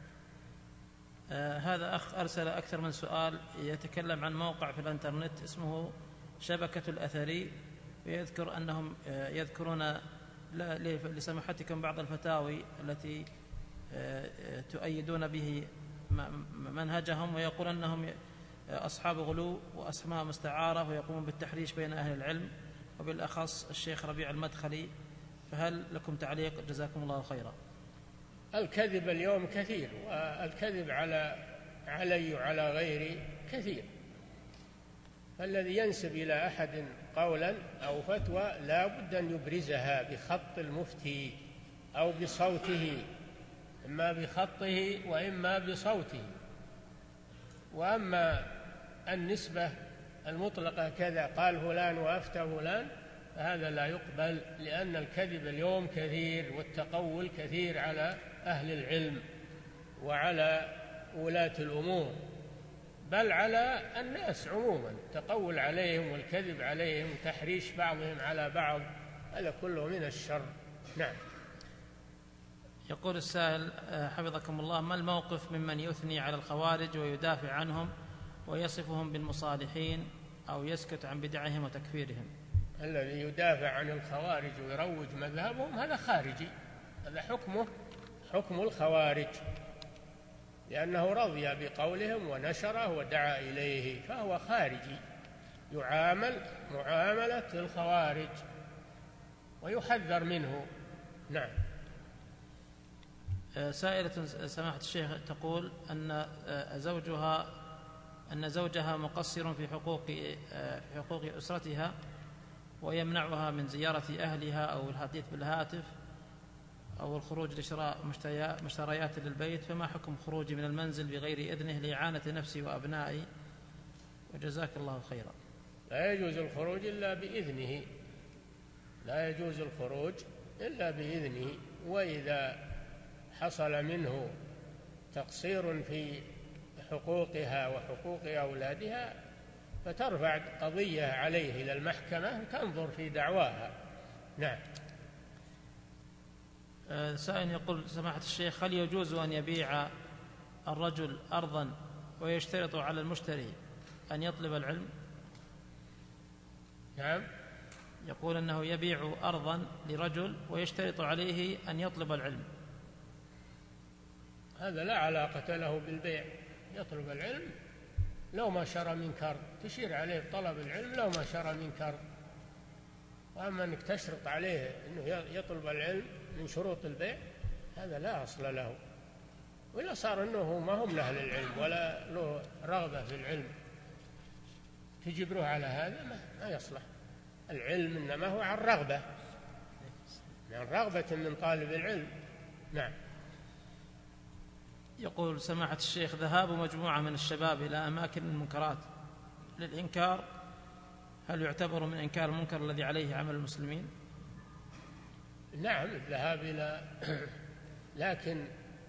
آه هذا أخ أرسل أكثر من سؤال يتكلم عن موقع في الإنترنت اسمه شبكة الأثري، ويذكر أنهم آه يذكرون لسماحتكم بعض الفتاوي التي آه تؤيدون به منهجهم، ويقول أنهم أصحاب غلو وأسماء مستعارة ويقومون بالتحريش بين أهل العلم وبالأخص الشيخ ربيع المدخلي، فهل لكم تعليق؟ جزاكم الله خيرا. الكذب اليوم كثير، والكذب على علي وعلى غيري كثير، فالذي ينسب إلى أحد قولا أو فتوى لا بد أن يبرزها بخط المفتي أو بصوته، إما بخطه وإما بصوته. وأما النسبة المطلقة كذا قال فلان وأفتى فلان فهذا لا يقبل، لأن الكذب اليوم كثير والتقول كثير على أهل العلم وعلى ولاة الأمور، بل على الناس عموما، التقول عليهم والكذب عليهم وتحريش بعضهم على بعض، هذا كله من الشر. نعم. يقول السائل حفظكم الله: ما الموقف ممن يثني على الخوارج ويدافع عنهم ويصفهم بالمصالحين أو يسكت عن بدعهم وتكفيرهم؟ الذي يدافع عن الخوارج ويروج مذهبهم هذا خارجي، هذا حكمه حكم الخوارج، لأنه رضي بقولهم ونشره ودعا إليه، فهو خارجي يعامل معاملة الخوارج ويحذر منه. نعم. سائلة سماحة الشيخ تقول أن زوجها أن زوجها مقصر في حقوق في حقوق أسرتها ويمنعها من زيارة أهلها أو الحديث بالهاتف أو الخروج لشراء مشتريات للبيت، فما حكم خروجي من المنزل بغير إذنه لإعانة نفسي وأبنائي؟ وجزاك الله خيرا. لا يجوز الخروج إلا بإذنه، لا يجوز الخروج إلا بإذنه، وإذا حصل منه تقصير في حقوقها وحقوق أولادها فترفع قضية عليه إلى المحكمة وتنظر في دعواها. نعم. سائل يقول سماحة الشيخ، هل يجوز أن يبيع الرجل أرضا ويشترط على المشتري أن يطلب العلم؟ نعم. يقول أنه يبيع أرضا لرجل ويشترط عليه أن يطلب العلم. هذا لا علاقة له بالبيع، يطلب العلم لو ما شرى من كرد، تشير عليه بطلب العلم لو ما شرى من كرد. وأما أنك تشرط عليه أنه يطلب العلم من شروط البيع، هذا لا أصل له. وإلا صار أنه ما هم أهل العلم ولا له رغبة في العلم، تجبره على هذا ما يصلح. العلم إنما هو عن رغبة، عن رغبة من طالب العلم. نعم. يقول سماحة الشيخ، ذهاب مجموعة من الشباب إلى أماكن المنكرات للإنكار هل يعتبر من إنكار المنكر الذي عليه عمل المسلمين؟ نعم، الذهاب إلى لكن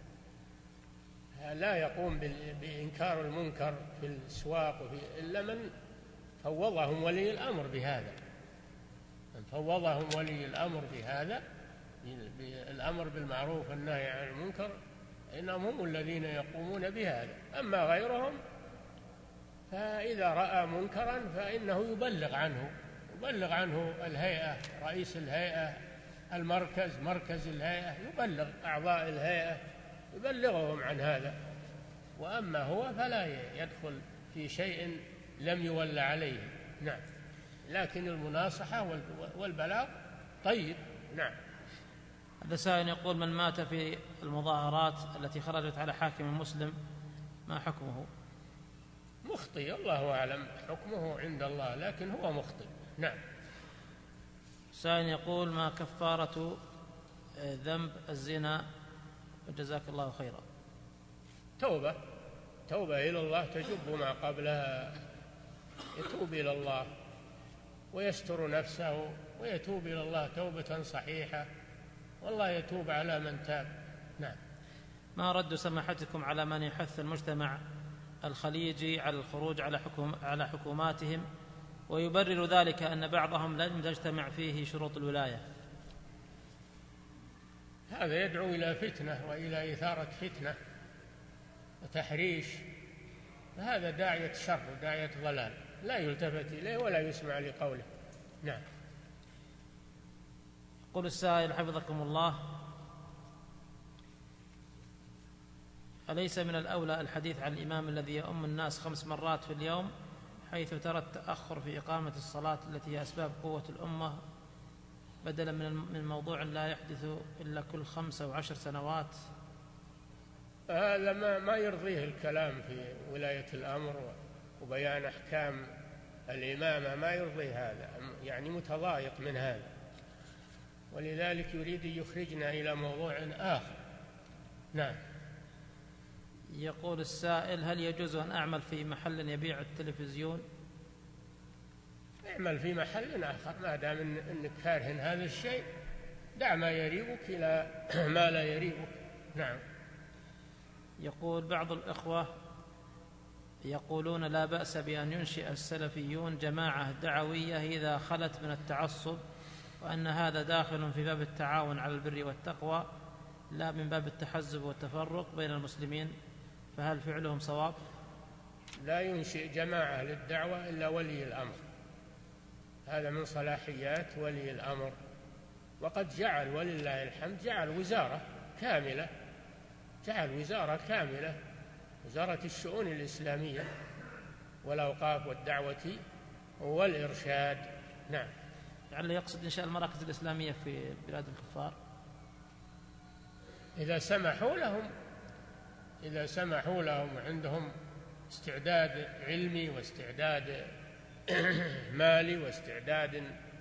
لا يقوم بإنكار المنكر في الأسواق وفي إلا من فوضهم ولي الأمر بهذا، من فوضهم ولي الأمر بهذا، بالأمر بالمعروف والنهي عن المنكر، إنهم هم الذين يقومون بهذا. أما غيرهم فإذا رأى منكرا فإنه يبلغ عنه، يبلغ عنه الهيئة، رئيس الهيئة، المركز، مركز الهيئة، يبلغ أعضاء الهيئة، يبلغهم عن هذا. وأما هو فلا يدخل في شيء لم يولى عليه. نعم. لكن المناصحة والبلاغ طيب. نعم. هذا سائل يقول من مات في المظاهرات التي خرجت على حاكم مسلم ما حكمه؟ مخطئ، الله أعلم حكمه عند الله، لكن هو مخطئ. نعم. سائل يقول ما كفارة ذنب الزنا؟ وجزاك الله خيرا. توبة، توبة إلى الله تجب ما قبلها، يتوب إلى الله ويستر نفسه ويتوب إلى الله توبة صحيحة، والله يتوب على من تاب. نعم. ما رد سماحتكم على من يحث المجتمع الخليجي على الخروج على حكوم على حكوماتهم ويبرر ذلك أن بعضهم لم تجتمع فيه شروط الولاية؟ هذا يدعو إلى فتنة وإلى إثارة فتنة وتحريش، هذا داعية شر وداعية ضلال، لا يلتفت إليه ولا يسمع لقوله. نعم. يقول السائل حفظكم الله، أليس من الأولى الحديث عن الإمام الذي يؤم الناس خمس مرات في اليوم حيث ترى التأخر في إقامة الصلاة التي هي أسباب قوة الأمة، بدلا من موضوع لا يحدث إلا كل خمس أو عشر سنوات؟ هذا ما, ما يرضيه الكلام في ولاية الأمر وبيان أحكام الإمامة، ما يرضي هذا، يعني متضايق من هذا، ولذلك يريد يخرجنا إلى موضوع آخر. نعم. يقول السائل هل يجوز أن أعمل في محل يبيع التلفزيون؟ اعمل في محل آخر ما دام أنك كاره هذا الشيء، دع ما يريبك إلى ما لا يريبك. نعم. يقول بعض الإخوة يقولون لا بأس بأن ينشئ السلفيون جماعة دعوية إذا خلت من التعصب، وأن هذا داخل في باب التعاون على البر والتقوى لا من باب التحزب والتفرق بين المسلمين، فهل فعلهم صواب؟ لا ينشئ جماعة للدعوة إلا ولي الأمر، هذا من صلاحيات ولي الأمر، وقد جعل ولله الحمد جعل وزارة كاملة، جعل وزارة كاملة، وزارة الشؤون الإسلامية والأوقاف والدعوة والإرشاد. نعم. لعل يقصد إنشاء المراكز الإسلامية في بلاد الكفار إذا سمحوا لهم، إذا سمحوا لهم عندهم استعداد علمي واستعداد مالي واستعداد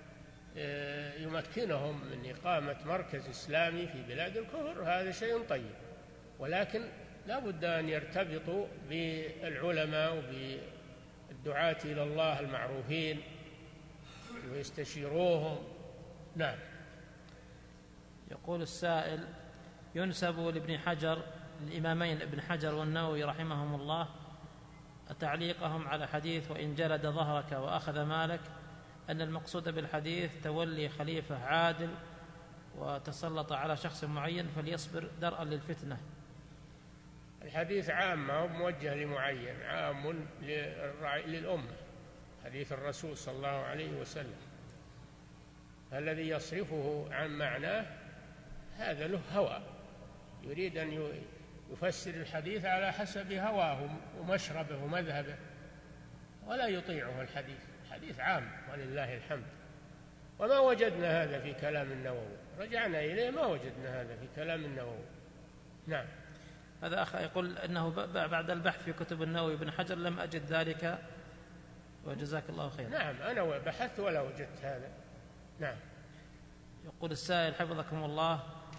يمكنهم من إقامة مركز إسلامي في بلاد الكفر، هذا شيء طيب، ولكن لا بد أن يرتبطوا بالعلماء وبالدعاة إلى الله المعروفين ويستشيروهم. نعم. يقول السائل ينسب لابن حجر الإمامين ابن حجر والنووي رحمهم الله تعليقهم على حديث وإن جلد ظهرك وأخذ مالك أن المقصود بالحديث تولي خليفة عادل وتسلط على شخص معين فليصبر درءا للفتنة. الحديث عام، ما هو موجه لمعين، عام للأمة، حديث الرسول صلى الله عليه وسلم. الذي يصرفه عن معناه هذا له هوى، يريد أن يفسر الحديث على حسب هواه ومشربه ومذهبه ولا يطيعه الحديث. الحديث عام ولله الحمد، وما وجدنا هذا في كلام النووي، رجعنا إليه ما وجدنا هذا في كلام النووي. نعم. هذا أخ يقول أنه بعد البحث في كتب النووي بن حجر لم أجد ذلك وجزاك الله خير. نعم، أنا بحثت ولا وجدت هذا. نعم. يقول السائل حفظكم الله،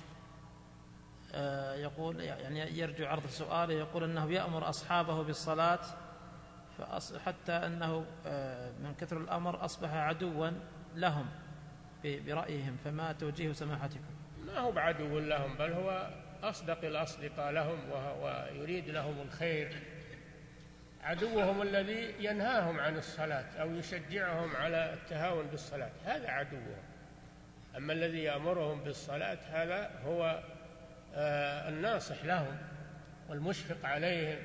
يقول يعني يرجو عرض سؤاله، يقول أنه يأمر أصحابه بالصلاة حتى أنه من كثر الأمر أصبح عدوا لهم برأيهم، فما توجيه سماحتكم؟ ما هو بعدو لهم، بل هو أصدق الأصدقاء لهم ويريد لهم الخير. عدوهم الذي ينهاهم عن الصلاة أو يشجعهم على التهاون بالصلاة، هذا عدوهم. أما الذي يأمرهم بالصلاة هذا هو آه الناصح لهم والمشفق عليهم،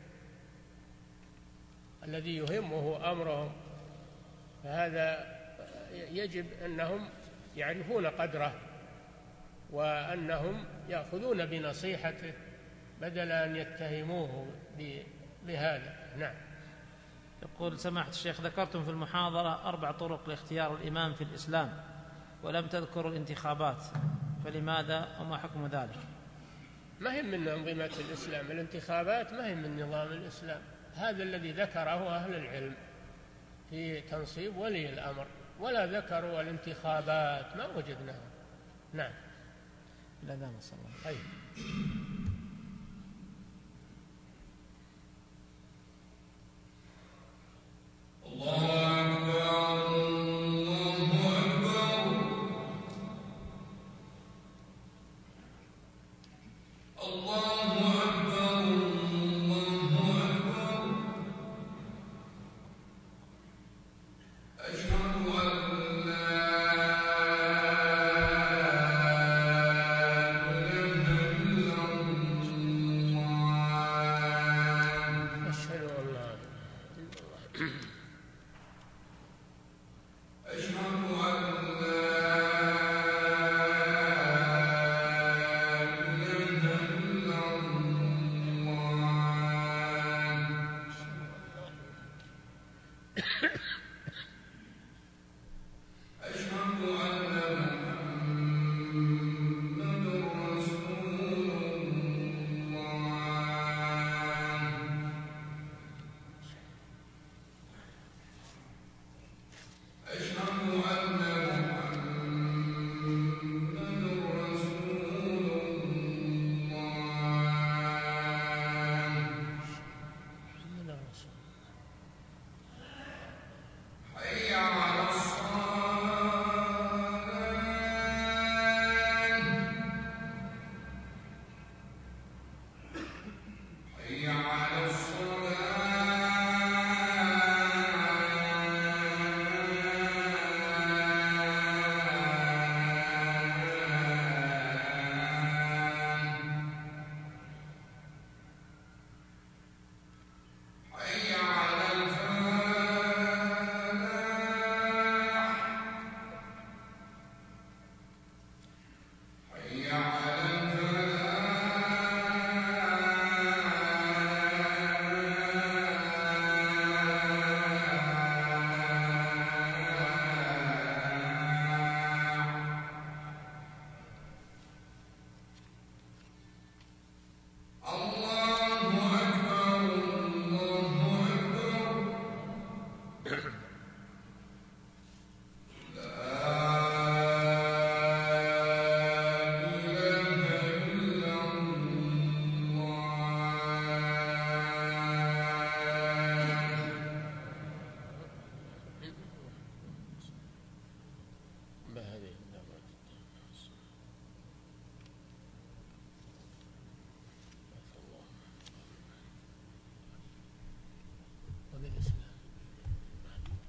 الذي يهمه أمرهم. فهذا يجب أنهم يعرفون قدره وأنهم يأخذون بنصيحته بدل أن يتهموه بهذا. نعم. يقول سماحة الشيخ، ذكرتم في المحاضرة أربع طرق لاختيار الإمام في الإسلام ولم تذكروا الانتخابات، فلماذا وما حكم ذلك؟ ما هي من أنظمة الإسلام الانتخابات، ما هي من نظام الإسلام. هذا الذي ذكره أهل العلم في تنصيب ولي الأمر، ولا ذكروا الانتخابات، ما وجدناها. نعم. لا دام صلى الله عليه وسلم. الله أكبر الله أكبر الله أكبر الله أكبر أشهد أن لا إله إلا الله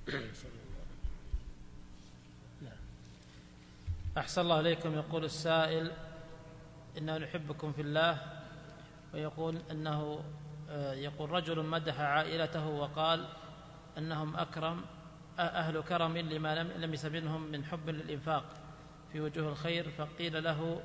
أحسن الله إليكم. يقول السائل إنه نحبكم في الله، ويقول أنه يقول رجل مدح عائلته وقال أنهم أكرم أهل كرم لما لم يس منهم من حب للإنفاق في وجوه الخير، فقيل له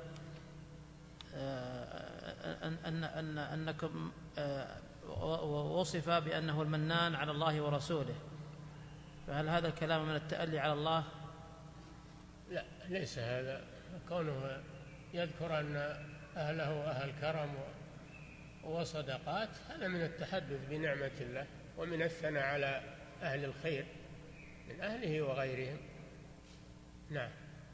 أن أن أن أنكم ووصف بأنه المنان على الله ورسوله، فهل هذا الكلام من التألي على الله؟ لا، ليس هذا. كونه يذكر أن أهله أهل كرم وصدقات هذا من التحدث بنعمة الله ومن الثناء على أهل الخير من أهله وغيرهم. نعم،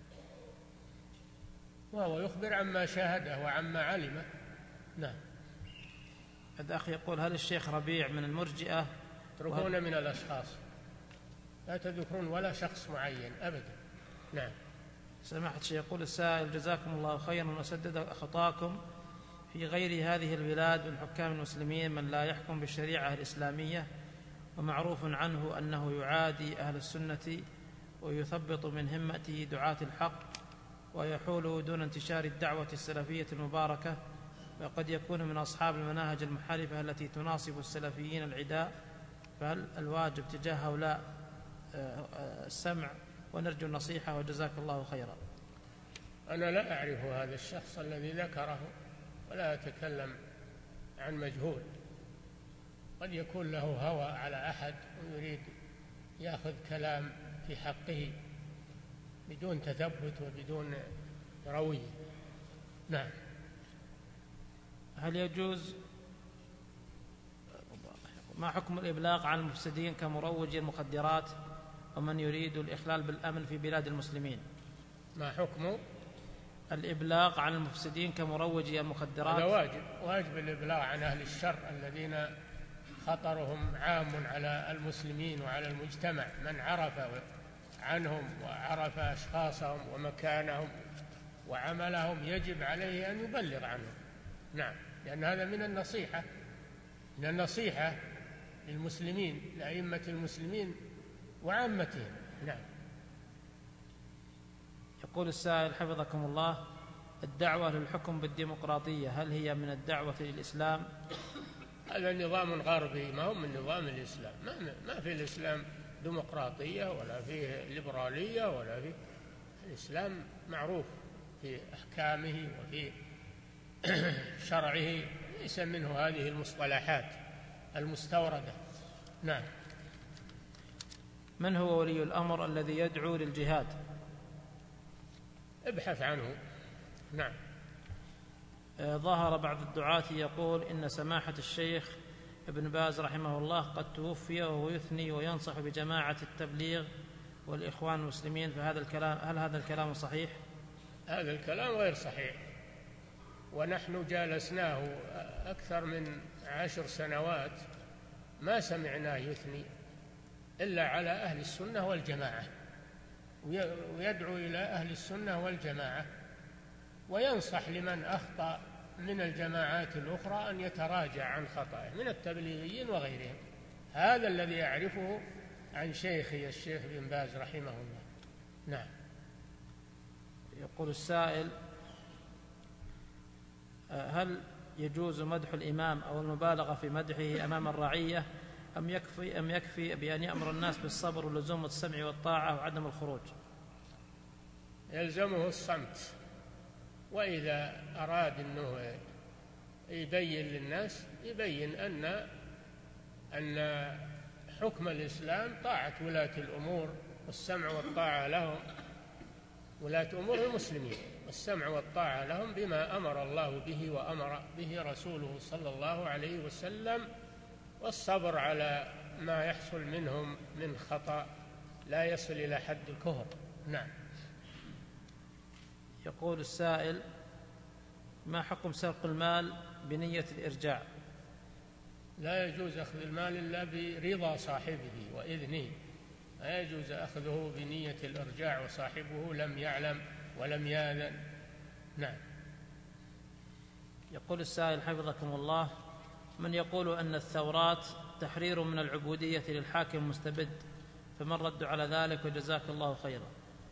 وهو يخبر عما شاهده وعما علمه. نعم. هذا أخي يقول هل الشيخ ربيع من المرجئة؟ تتركون من الأشخاص، لا تذكرون ولا شخص معين أبدا. نعم. سماحة الشيخ يقول السائل جزاكم الله خيرا وسدد خطاكم، في غير هذه البلاد من حكام المسلمين من لا يحكم بالشريعة الإسلامية، ومعروف عنه أنه يعادي أهل السنة ويثبط من همته دعاة الحق ويحول دون انتشار الدعوة السلفية المباركة، وقد يكون من أصحاب المناهج المحارفة التي تناصب السلفيين العداء، فهل الواجب تجاه هؤلاء السمع ونرجو النصيحة وجزاك الله خيرا؟ أنا لا أعرف هذا الشخص الذي ذكره ولا أتكلم عن مجهول، قد يكون له هوى على أحد ويريد يأخذ كلام في حقه بدون تثبت وبدون روية. نعم. هل يجوز ما حكم الإبلاغ عن المفسدين كمروجي المخدرات ومن يريد الإخلال بالأمن في بلاد المسلمين؟ ما حكم الإبلاغ عن المفسدين كمروجي المخدرات؟ هذا واجب، واجب الإبلاغ عن أهل الشر الذين خطرهم عام على المسلمين وعلى المجتمع. من عرف عنهم وعرف أشخاصهم ومكانهم وعملهم يجب عليه أن يبلغ عنهم. نعم، لأن هذا من النصيحة، من النصيحة للمسلمين، لأئمة المسلمين وعامتهم. نعم. يقول السائل حفظكم الله الدعوة للحكم بالديمقراطية هل هي من الدعوة للإسلام؟ هذا نظام غربي، ما هو من نظام الإسلام. ما, ما في الإسلام ديمقراطية ولا فيه ليبرالية ولا فيه. الإسلام معروف في أحكامه وفي شرعه، ليس منه هذه المصطلحات المستوردة. نعم. من هو ولي الأمر الذي يدعو للجهاد؟ ابحث عنه. نعم. ظهر بعض الدعاة يقول إن سماحة الشيخ ابن باز رحمه الله قد توفي وهو يثني وينصح بجماعة التبليغ والإخوان المسلمين، فهذا الكلام هل هذا الكلام صحيح؟ هذا الكلام غير صحيح، ونحن جالسناه أكثر من عشر سنوات ما سمعناه يثني إلا على أهل السنة والجماعة، ويدعو إلى أهل السنة والجماعة، وينصح لمن أخطأ من الجماعات الأخرى أن يتراجع عن خطأه من التبليغيين وغيرهم. هذا الذي أعرفه عن شيخي الشيخ بن باز رحمه الله. نعم. يقول السائل هل يجوز مدح الإمام أو المبالغة في مدحه أمام الرعية أم يكفي أم يكفي بأن يأمر الناس بالصبر ولزوم السمع والطاعة وعدم الخروج؟ يلزمه الصمت، وإذا أراد أنه يبين للناس يبين أن أن حكم الإسلام طاعة ولاة الأمور والسمع والطاعة لهم، ولاة أمور المسلمين، والسمع والطاعة لهم بما أمر الله به وأمر به رسوله صلى الله عليه وسلم، والصبر على ما يحصل منهم من خطأ لا يصل إلى حد الكفر. نعم. يقول السائل ما حكم سرق المال بنية الإرجاع؟ لا يجوز أخذ المال إلا برضا صاحبه وإذنه، لا يجوز أخذه بنية الإرجاع وصاحبه لم يعلم ولم يأذن. نعم. يقول السائل حفظكم الله من يقول أن الثورات تحرير من العبودية للحاكم المستبد، فما الرد على ذلك وجزاك الله خيرا؟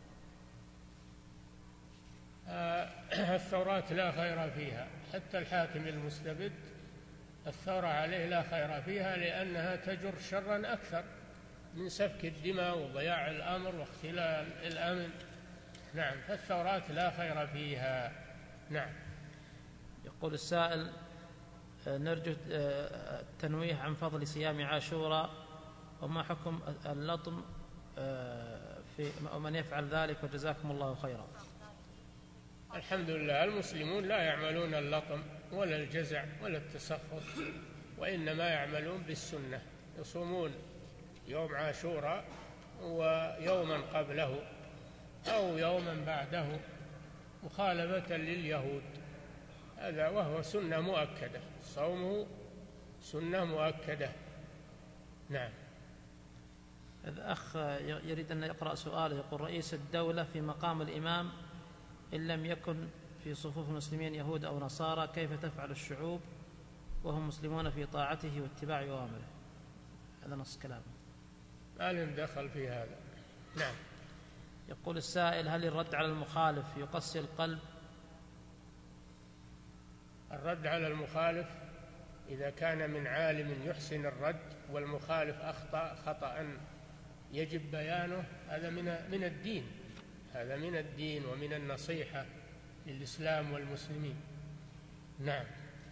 الثورات لا خير فيها، حتى الحاكم المستبد الثورة عليه لا خير فيها، لأنها تجر شرا أكثر من سفك الدماء وضياع الأمر واختلال الأمن. نعم، فالثورات لا خير فيها. نعم. يقول السائل: نرجو التنويه عن فضل صيام عاشوراء، وما حكم اللطم في من يفعل ذلك، وجزاكم الله خيرا. الحمد لله، المسلمون لا يعملون اللطم ولا الجزع ولا التسخط، وإنما يعملون بالسنة، يصومون يوم عاشوراء ويوما قبله أو يوما بعده مخالفة لليهود، هذا وهو سنة مؤكدة، صومه سنة مؤكدة. نعم. هذا أخ يريد أن يقرأ سؤاله، يقول: رئيس الدولة في مقام الإمام إن لم يكن في صفوف المسلمين يهود أو نصارى، كيف تفعل الشعوب وهم مسلمون في طاعته واتباع أوامره؟ هذا نص كلامه، ما لهم دخل في هذا. نعم. يقول السائل: هل الرد على المخالف يقسي القلب؟ الرد على المخالف إذا كان من عالم يحسن الرد والمخالف أخطأ خطأ يجب بيانه، هذا من من الدين، هذا من الدين ومن النصيحة للإسلام والمسلمين. نعم.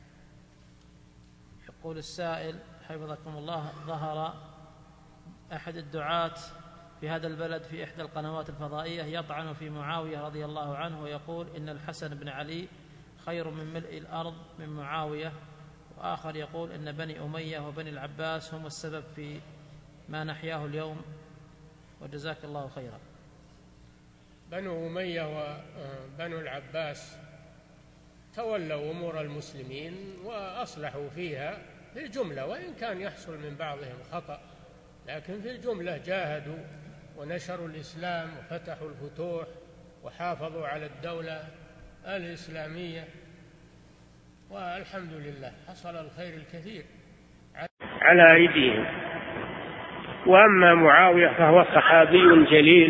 يقول السائل حفظكم الله: ظهر أحد الدعاة في هذا البلد في إحدى القنوات الفضائية يطعن في معاوية رضي الله عنه، ويقول إن الحسن بن علي خير من ملء الأرض من معاوية، وآخر يقول إن بني أمية وبني العباس هم السبب في ما نحياه اليوم، وجزاك الله خيرا. بنو أمية وبنو العباس تولوا أمور المسلمين وأصلحوا فيها في الجملة، وإن كان يحصل من بعضهم خطأ، لكن في الجملة جاهدوا ونشروا الإسلام وفتحوا الفتوح وحافظوا على الدولة الإسلامية، والحمد لله حصل الخير الكثير على أيديهم. وأما معاوية فهو صحابي جليل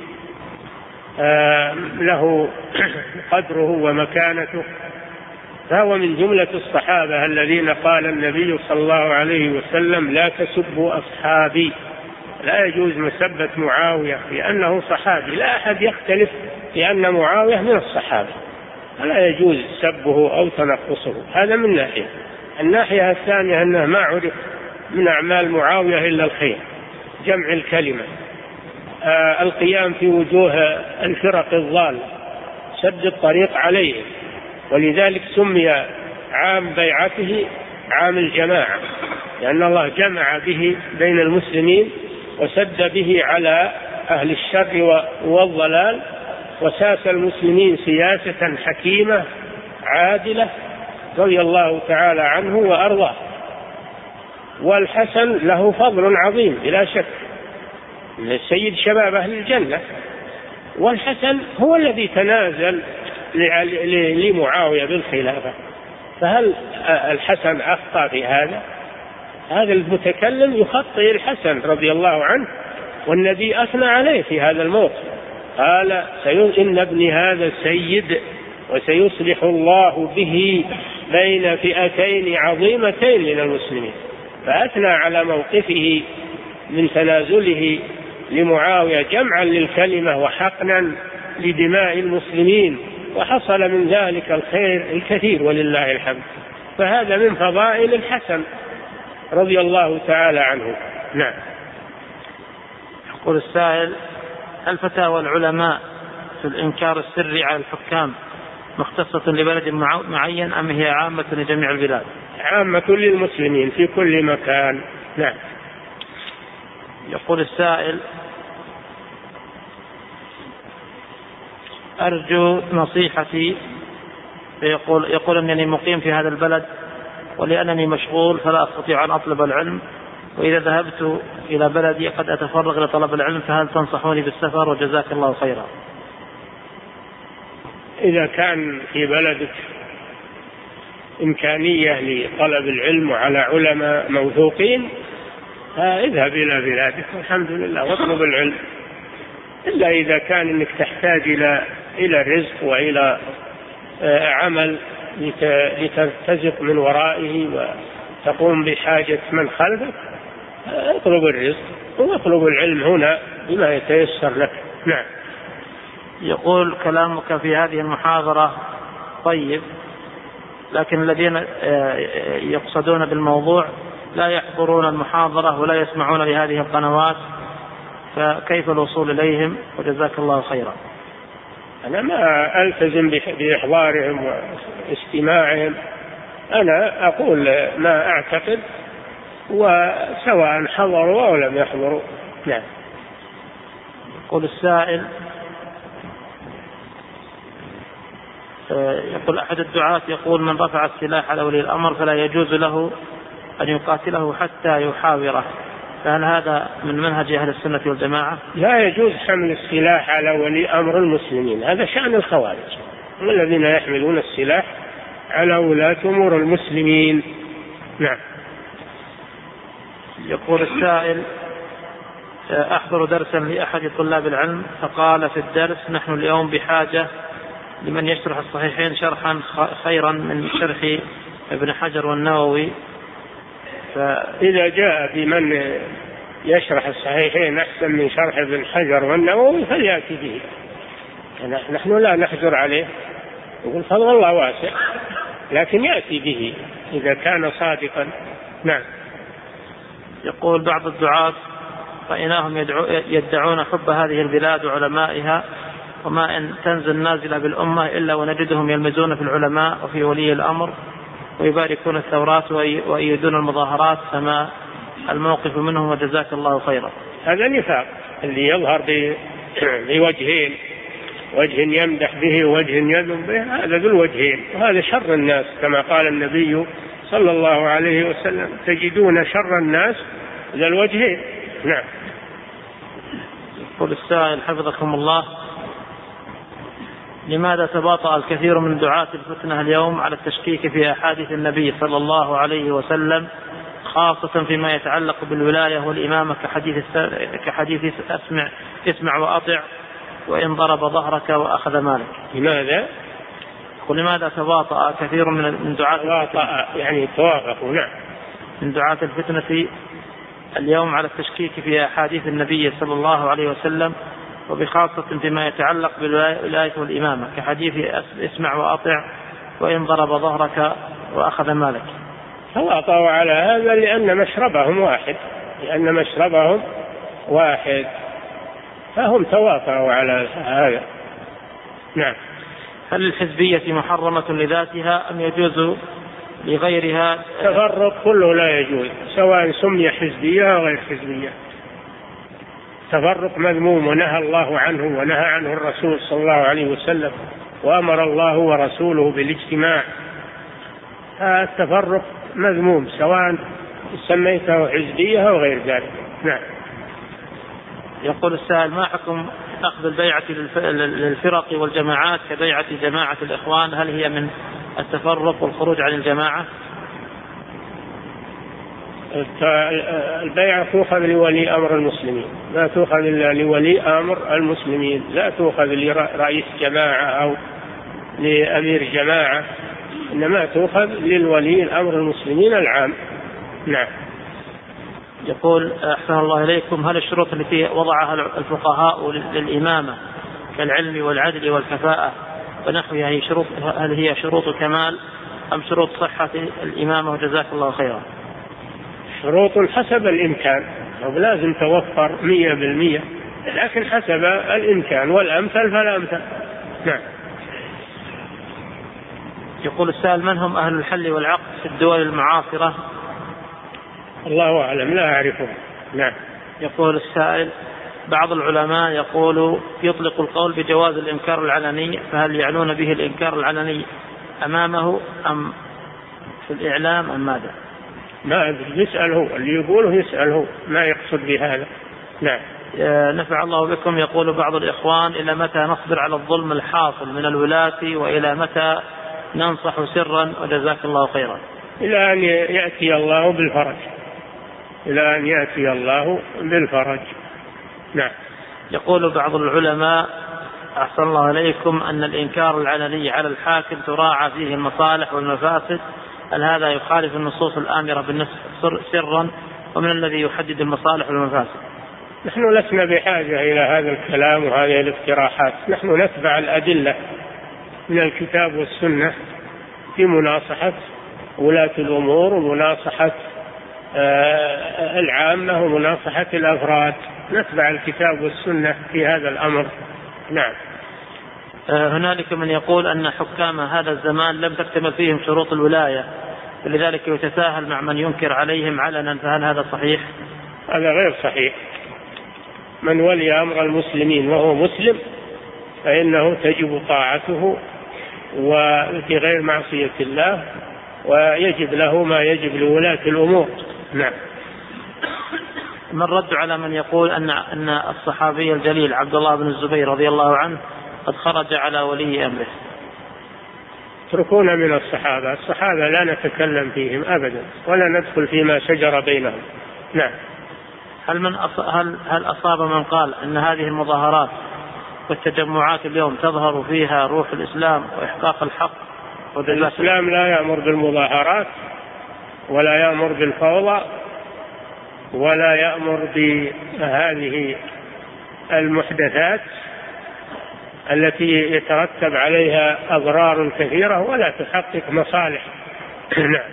له قدره ومكانته، فهو من جملة الصحابة الذين قال النبي صلى الله عليه وسلم: لا تسبوا أصحابي. لا يجوز مسبة معاوية لأنه صحابي، لا أحد يختلف في أن معاوية من الصحابة، فلا يجوز سبه أو تنقصه. هذا من ناحية. الناحية الثانية أنه ما عرف من أعمال معاوية إلا الخير، جمع الكلمة، آه القيام في وجوه الفرق الضالة، سد الطريق عليه، ولذلك سمي عام بيعته عام الجماعة، لأن الله جمع به بين المسلمين وسد به على أهل الشر والضلال، وساس المسلمين سياسة حكيمة عادلة رضي الله تعالى عنه وأرضاه. والحسن له فضل عظيم بلا شك، سيد شباب أهل الجنة، والحسن هو الذي تنازل لمعاوية بالخلافة، فهل الحسن أخطأ في هذا؟ هذا المتكلم يخطئ الحسن رضي الله عنه، والنبي أثنى عليه في هذا الموقف، قال: إن ابن هذا سيد وسيصلح الله به بين فئتين عظيمتين من المسلمين، فأثنى على موقفه من تنازله لمعاوية جمعا للكلمة وحقنا لدماء المسلمين، وحصل من ذلك الخير الكثير ولله الحمد. فهذا من فضائل الحسن رضي الله تعالى عنه. نعم. يقول السائل: هل فتاوى العلماء في الإنكار السري على الحكام مختصة لبلد معين أم هي عامة لجميع البلاد؟ عامة للمسلمين في كل مكان. نعم. يقول السائل: أرجو نصيحتي. يقول, يقول أنني مقيم في هذا البلد ولأنني مشغول فلا أستطيع أن أطلب العلم، وإذا ذهبت إلى بلدي قد أتفرغ لطلب العلم، فهل تنصحوني بالسفر؟ وجزاك الله خيرا. إذا كان في بلدك إمكانية لطلب العلم على علماء موثوقين اذهب إلى بلادك الحمد لله واطلب العلم، إلا إذا كان إنك تحتاج إلى إلى الرزق وإلى عمل لترتزق من ورائه وتقوم بحاجة من خلفك، اطلب الرزق واطلب العلم هنا بما يتيسر لك. نعم. يقول كلامك في هذه المحاضرة طيب، لكن الذين يقصدون بالموضوع لا يحضرون المحاضرة ولا يسمعون لهذه القنوات، فكيف الوصول إليهم؟ وجزاك الله خيرا. أنا ما ألتزم بإحضارهم واستماعهم، أنا أقول ما أعتقد وسواء حضروا أو لم يحضروا. نعم. يقول السائل، يقول أحد الدعاة يقول من رفع السلاح على ولي الأمر فلا يجوز له أن يقاتله حتى يحاوره، فهل هذا من منهج أهل السنة والجماعة؟ لا يجوز حمل السلاح على ولي أمر المسلمين، هذا شأن الخوارج الذين يحملون السلاح على ولاة أمور المسلمين. نعم. يقول السائل أحضر درسا لأحد طلاب العلم فقال في الدرس نحن اليوم بحاجة لمن يشرح الصحيحين شرحا خيرا من شرح ابن حجر والنووي، فإذا جاء بمن يشرح الصحيحين أحسن من شرح ابن حجر والنووي فليأتي به، نحن لا نحجر عليه، يقول فضل الله واسع، لكن يأتي به إذا كان صادقا. نعم. يقول بعض الدعاة رأيناهم يدعون حب هذه البلاد وعلمائها، وما إن تنزل نازلة بالأمة إلا ونجدهم يلمزون في العلماء وفي ولي الأمر ويباركون الثورات ويؤيدون المظاهرات، فما الموقف منهم؟ وجزاك الله خيرا. هذا نفاق اللي يظهر بوجهين، وجه يمدح به ووجه يذم به، هذا ذو الوجهين، وهذا شر الناس كما قال النبي صلى الله عليه وسلم تجدون شر الناس ذا الوجهين. نعم. يقول السائل حفظكم الله، لماذا تباطأ الكثير من دعاة الفتنة اليوم على التشكيك في أحاديث النبي صلى الله عليه وسلم، خاصة فيما يتعلق بالولاية والإمامة كحديث كحديث اسمع اسمع وأطع وإن ضرب ظهرك وأخذ مالك؟ لماذا؟ ولماذا تباطأ كثير من دعاة يعني توافقوا نعم من دعاة الفتنة اليوم على التشكيك في أحاديث النبي صلى الله عليه وسلم، وبخاصة فيما يتعلق بالولاية والإمامة كحديث اسمع وأطع وإن ضرب ظهرك وأخذ مالك؟ تواطؤوا على هذا لأن مشربهم واحد لأن مشربهم واحد فهم تواطؤوا على هذا. نعم. هل الحزبية محرمة لذاتها أم يجوز لغيرها؟ تفرق كله لا يجوز، سواء سمي حزبية أو غير حزبية. تفرق مذموم ونهى الله عنه ونهى عنه الرسول صلى الله عليه وسلم، وأمر الله ورسوله بالاجتماع. التفرق مذموم سواء سميته حزبية أو غير ذلك. نعم. يقول السائل ما حكم أخذ البيعة للفرق والجماعات كبيعة جماعة الإخوان؟ هل هي من التفرق والخروج عن الجماعة؟ البيعة تؤخذ لولي أمر المسلمين، لا تؤخذ إلا لولي أمر المسلمين، لا تؤخذ لرئيس جماعة أو لأمير جماعة، إنما تؤخذ للولي الأمر المسلمين العام. نعم. يقول أحسن الله إليكم، هل الشروط التي وضعها الفقهاء للإمامة كالعلم والعدل والكفاءة ونحوها هي شروط، هل هي شروط كمال أم شروط صحة الإمامة؟ وجزاك الله خيرا. شروط حسب الإمكان، لازم توفر مية بالمية، لكن حسب الإمكان، والأمثل فالأمثل. نعم. يقول السائل من هم أهل الحل والعقد في الدول المعاصرة؟ الله أعلم لا أعرفه. نعم. يقول السائل بعض العلماء يقول يطلق القول بجواز الإنكار العلني، فهل يعنون به الإنكار العلني أمامه أم في الإعلام أم ماذا؟ ما أدري، يسأله اللي يقوله يسأله ما يقصد بهذا. نعم. نفع الله بكم. يقول بعض الإخوان إلى متى نصبر على الظلم الحاصل من الولاة وإلى متى ننصح سرا؟ وجزاك الله خيرا. إلى أن يأتي الله بالفرج، إلى أن يأتي الله بالفرج. نعم. يقول بعض العلماء أحسن الله إليكم أن الإنكار العلني على الحاكم تراعى فيه المصالح والمفاسد، هل هذا يخالف النصوص الآمرة بالنصح سرا ومن الذي يحدد المصالح والمفاسد؟ نحن لسنا بحاجة إلى هذا الكلام وهذه الاقتراحات، نحن نتبع الأدلة من الكتاب والسنة في مناصحة ولاة الأمور ومناصحة العامة ومناصحة الأفراد، نتبع الكتاب والسنة في هذا الأمر. نعم. هنالك من يقول أن حكام هذا الزمان لم تكتمل فيهم شروط الولاية، ولذلك يتساهل مع من ينكر عليهم علنا، فهل هذا صحيح؟ هذا غير صحيح. من ولي أمر المسلمين وهو مسلم فإنه تجب طاعته وفي غير معصية الله، ويجب له ما يجب لولاة الأمور. نعم. من رد على من يقول أن أن الصحابي الجليل عبد الله بن الزبير رضي الله عنه قد خرج على ولي أمره؟ اتركونا من الصحابة، الصحابة لا نتكلم فيهم أبدا ولا ندخل فيما شجر بينهم. نعم. هل من أص... هل هل أصاب من قال أن هذه المظاهرات والتجمعات اليوم تظهر فيها روح الإسلام وإحقاق الحق؟ الإسلام لا يأمر بالمظاهرات ولا يأمر بالفوضى ولا يأمر بهذه المحدثات التي يترتب عليها أضرار كثيرة ولا تحقق مصالح. نعم.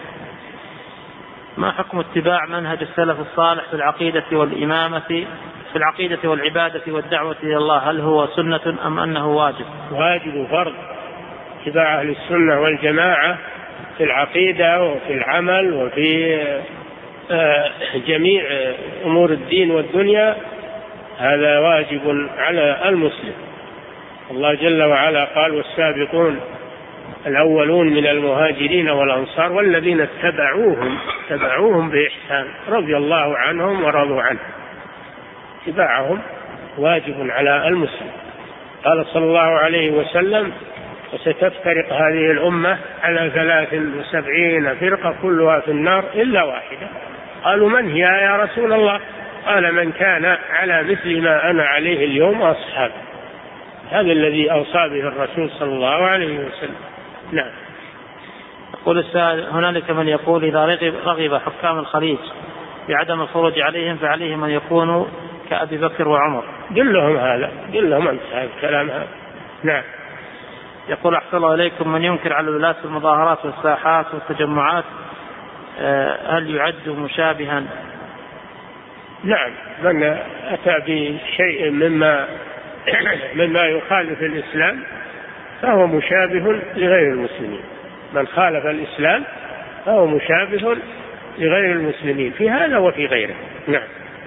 ما حكم اتباع منهج السلف الصالح في العقيدة والإمامة في العقيدة والعبادة والدعوة إلى الله؟ هل هو سنة أم أنه واجب؟ واجب وفرض. اتباع أهل السنة والجماعة في العقيدة وفي العمل وفي جميع أمور الدين والدنيا هذا واجب على المسلم. الله جل وعلا قال: والسابقون الأولون من المهاجرين والأنصار والذين اتبعوهم اتبعوهم بإحسان رضي الله عنهم ورضوا عنه. اتباعهم واجب على المسلم. قال صلى الله عليه وسلم: وستفترق هذه الأمة على ثلاث وسبعين فرقة كلها في النار إلا واحدة. قالوا: من هي يا رسول الله؟ قال: من كان على مثل ما أنا عليه اليوم وأصحابي. هذا الذي أوصى به الرسول صلى الله عليه وسلم. نعم. يقول السائل: هنالك من يقول إذا رغب, رغب حكام الخليج بعدم الخروج عليهم فعليهم أن يكونوا كأبي بكر وعمر. قل لهم هذا، قل لهم أنت هذا الكلام هذا. نعم. يقول: أحسن الله إليكم، من ينكر على الولاة المظاهرات والساحات والتجمعات هل يعد مشابها؟ نعم. من أتى بشيء مما مما يخالف الإسلام فهو مشابه لغير المسلمين. من خالف الإسلام فهو مشابه لغير المسلمين في هذا وفي غيره. نعم.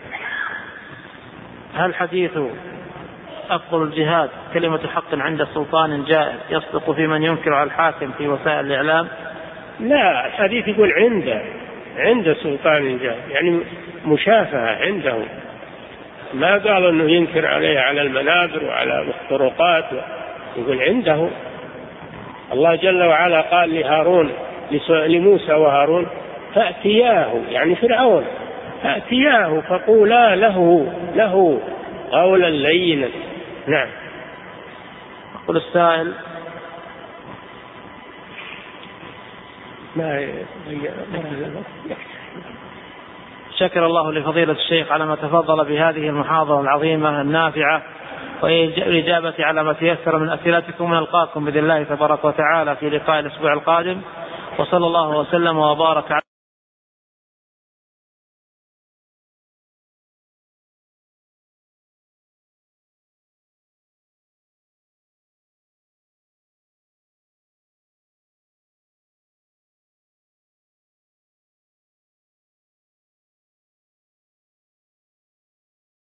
هل حديث أفضل الجهاد كلمة حق عند سلطان جائر يصدق في من ينكر على الحاكم في وسائل الإعلام؟ لا، الحديث يقول عند عند سلطان جائر، يعني مشافهة عنده، ما قال أنه ينكر عليه على المنابر وعلى الطرقات، يقول عنده. الله جل وعلا قال لهارون لموسى وهارون: فأتياه، يعني فرعون، فأتياه فقولا له له قولا لينا. نعم. يقول السائل: ما شكر الله لفضيلة الشيخ على ما تفضل بهذه المحاضرة العظيمة النافعة والإجابة على ما تيسر من أسئلتكم، ونلقاكم بإذن الله تبارك وتعالى في لقاء الأسبوع القادم، وصلى الله وسلم وبارك على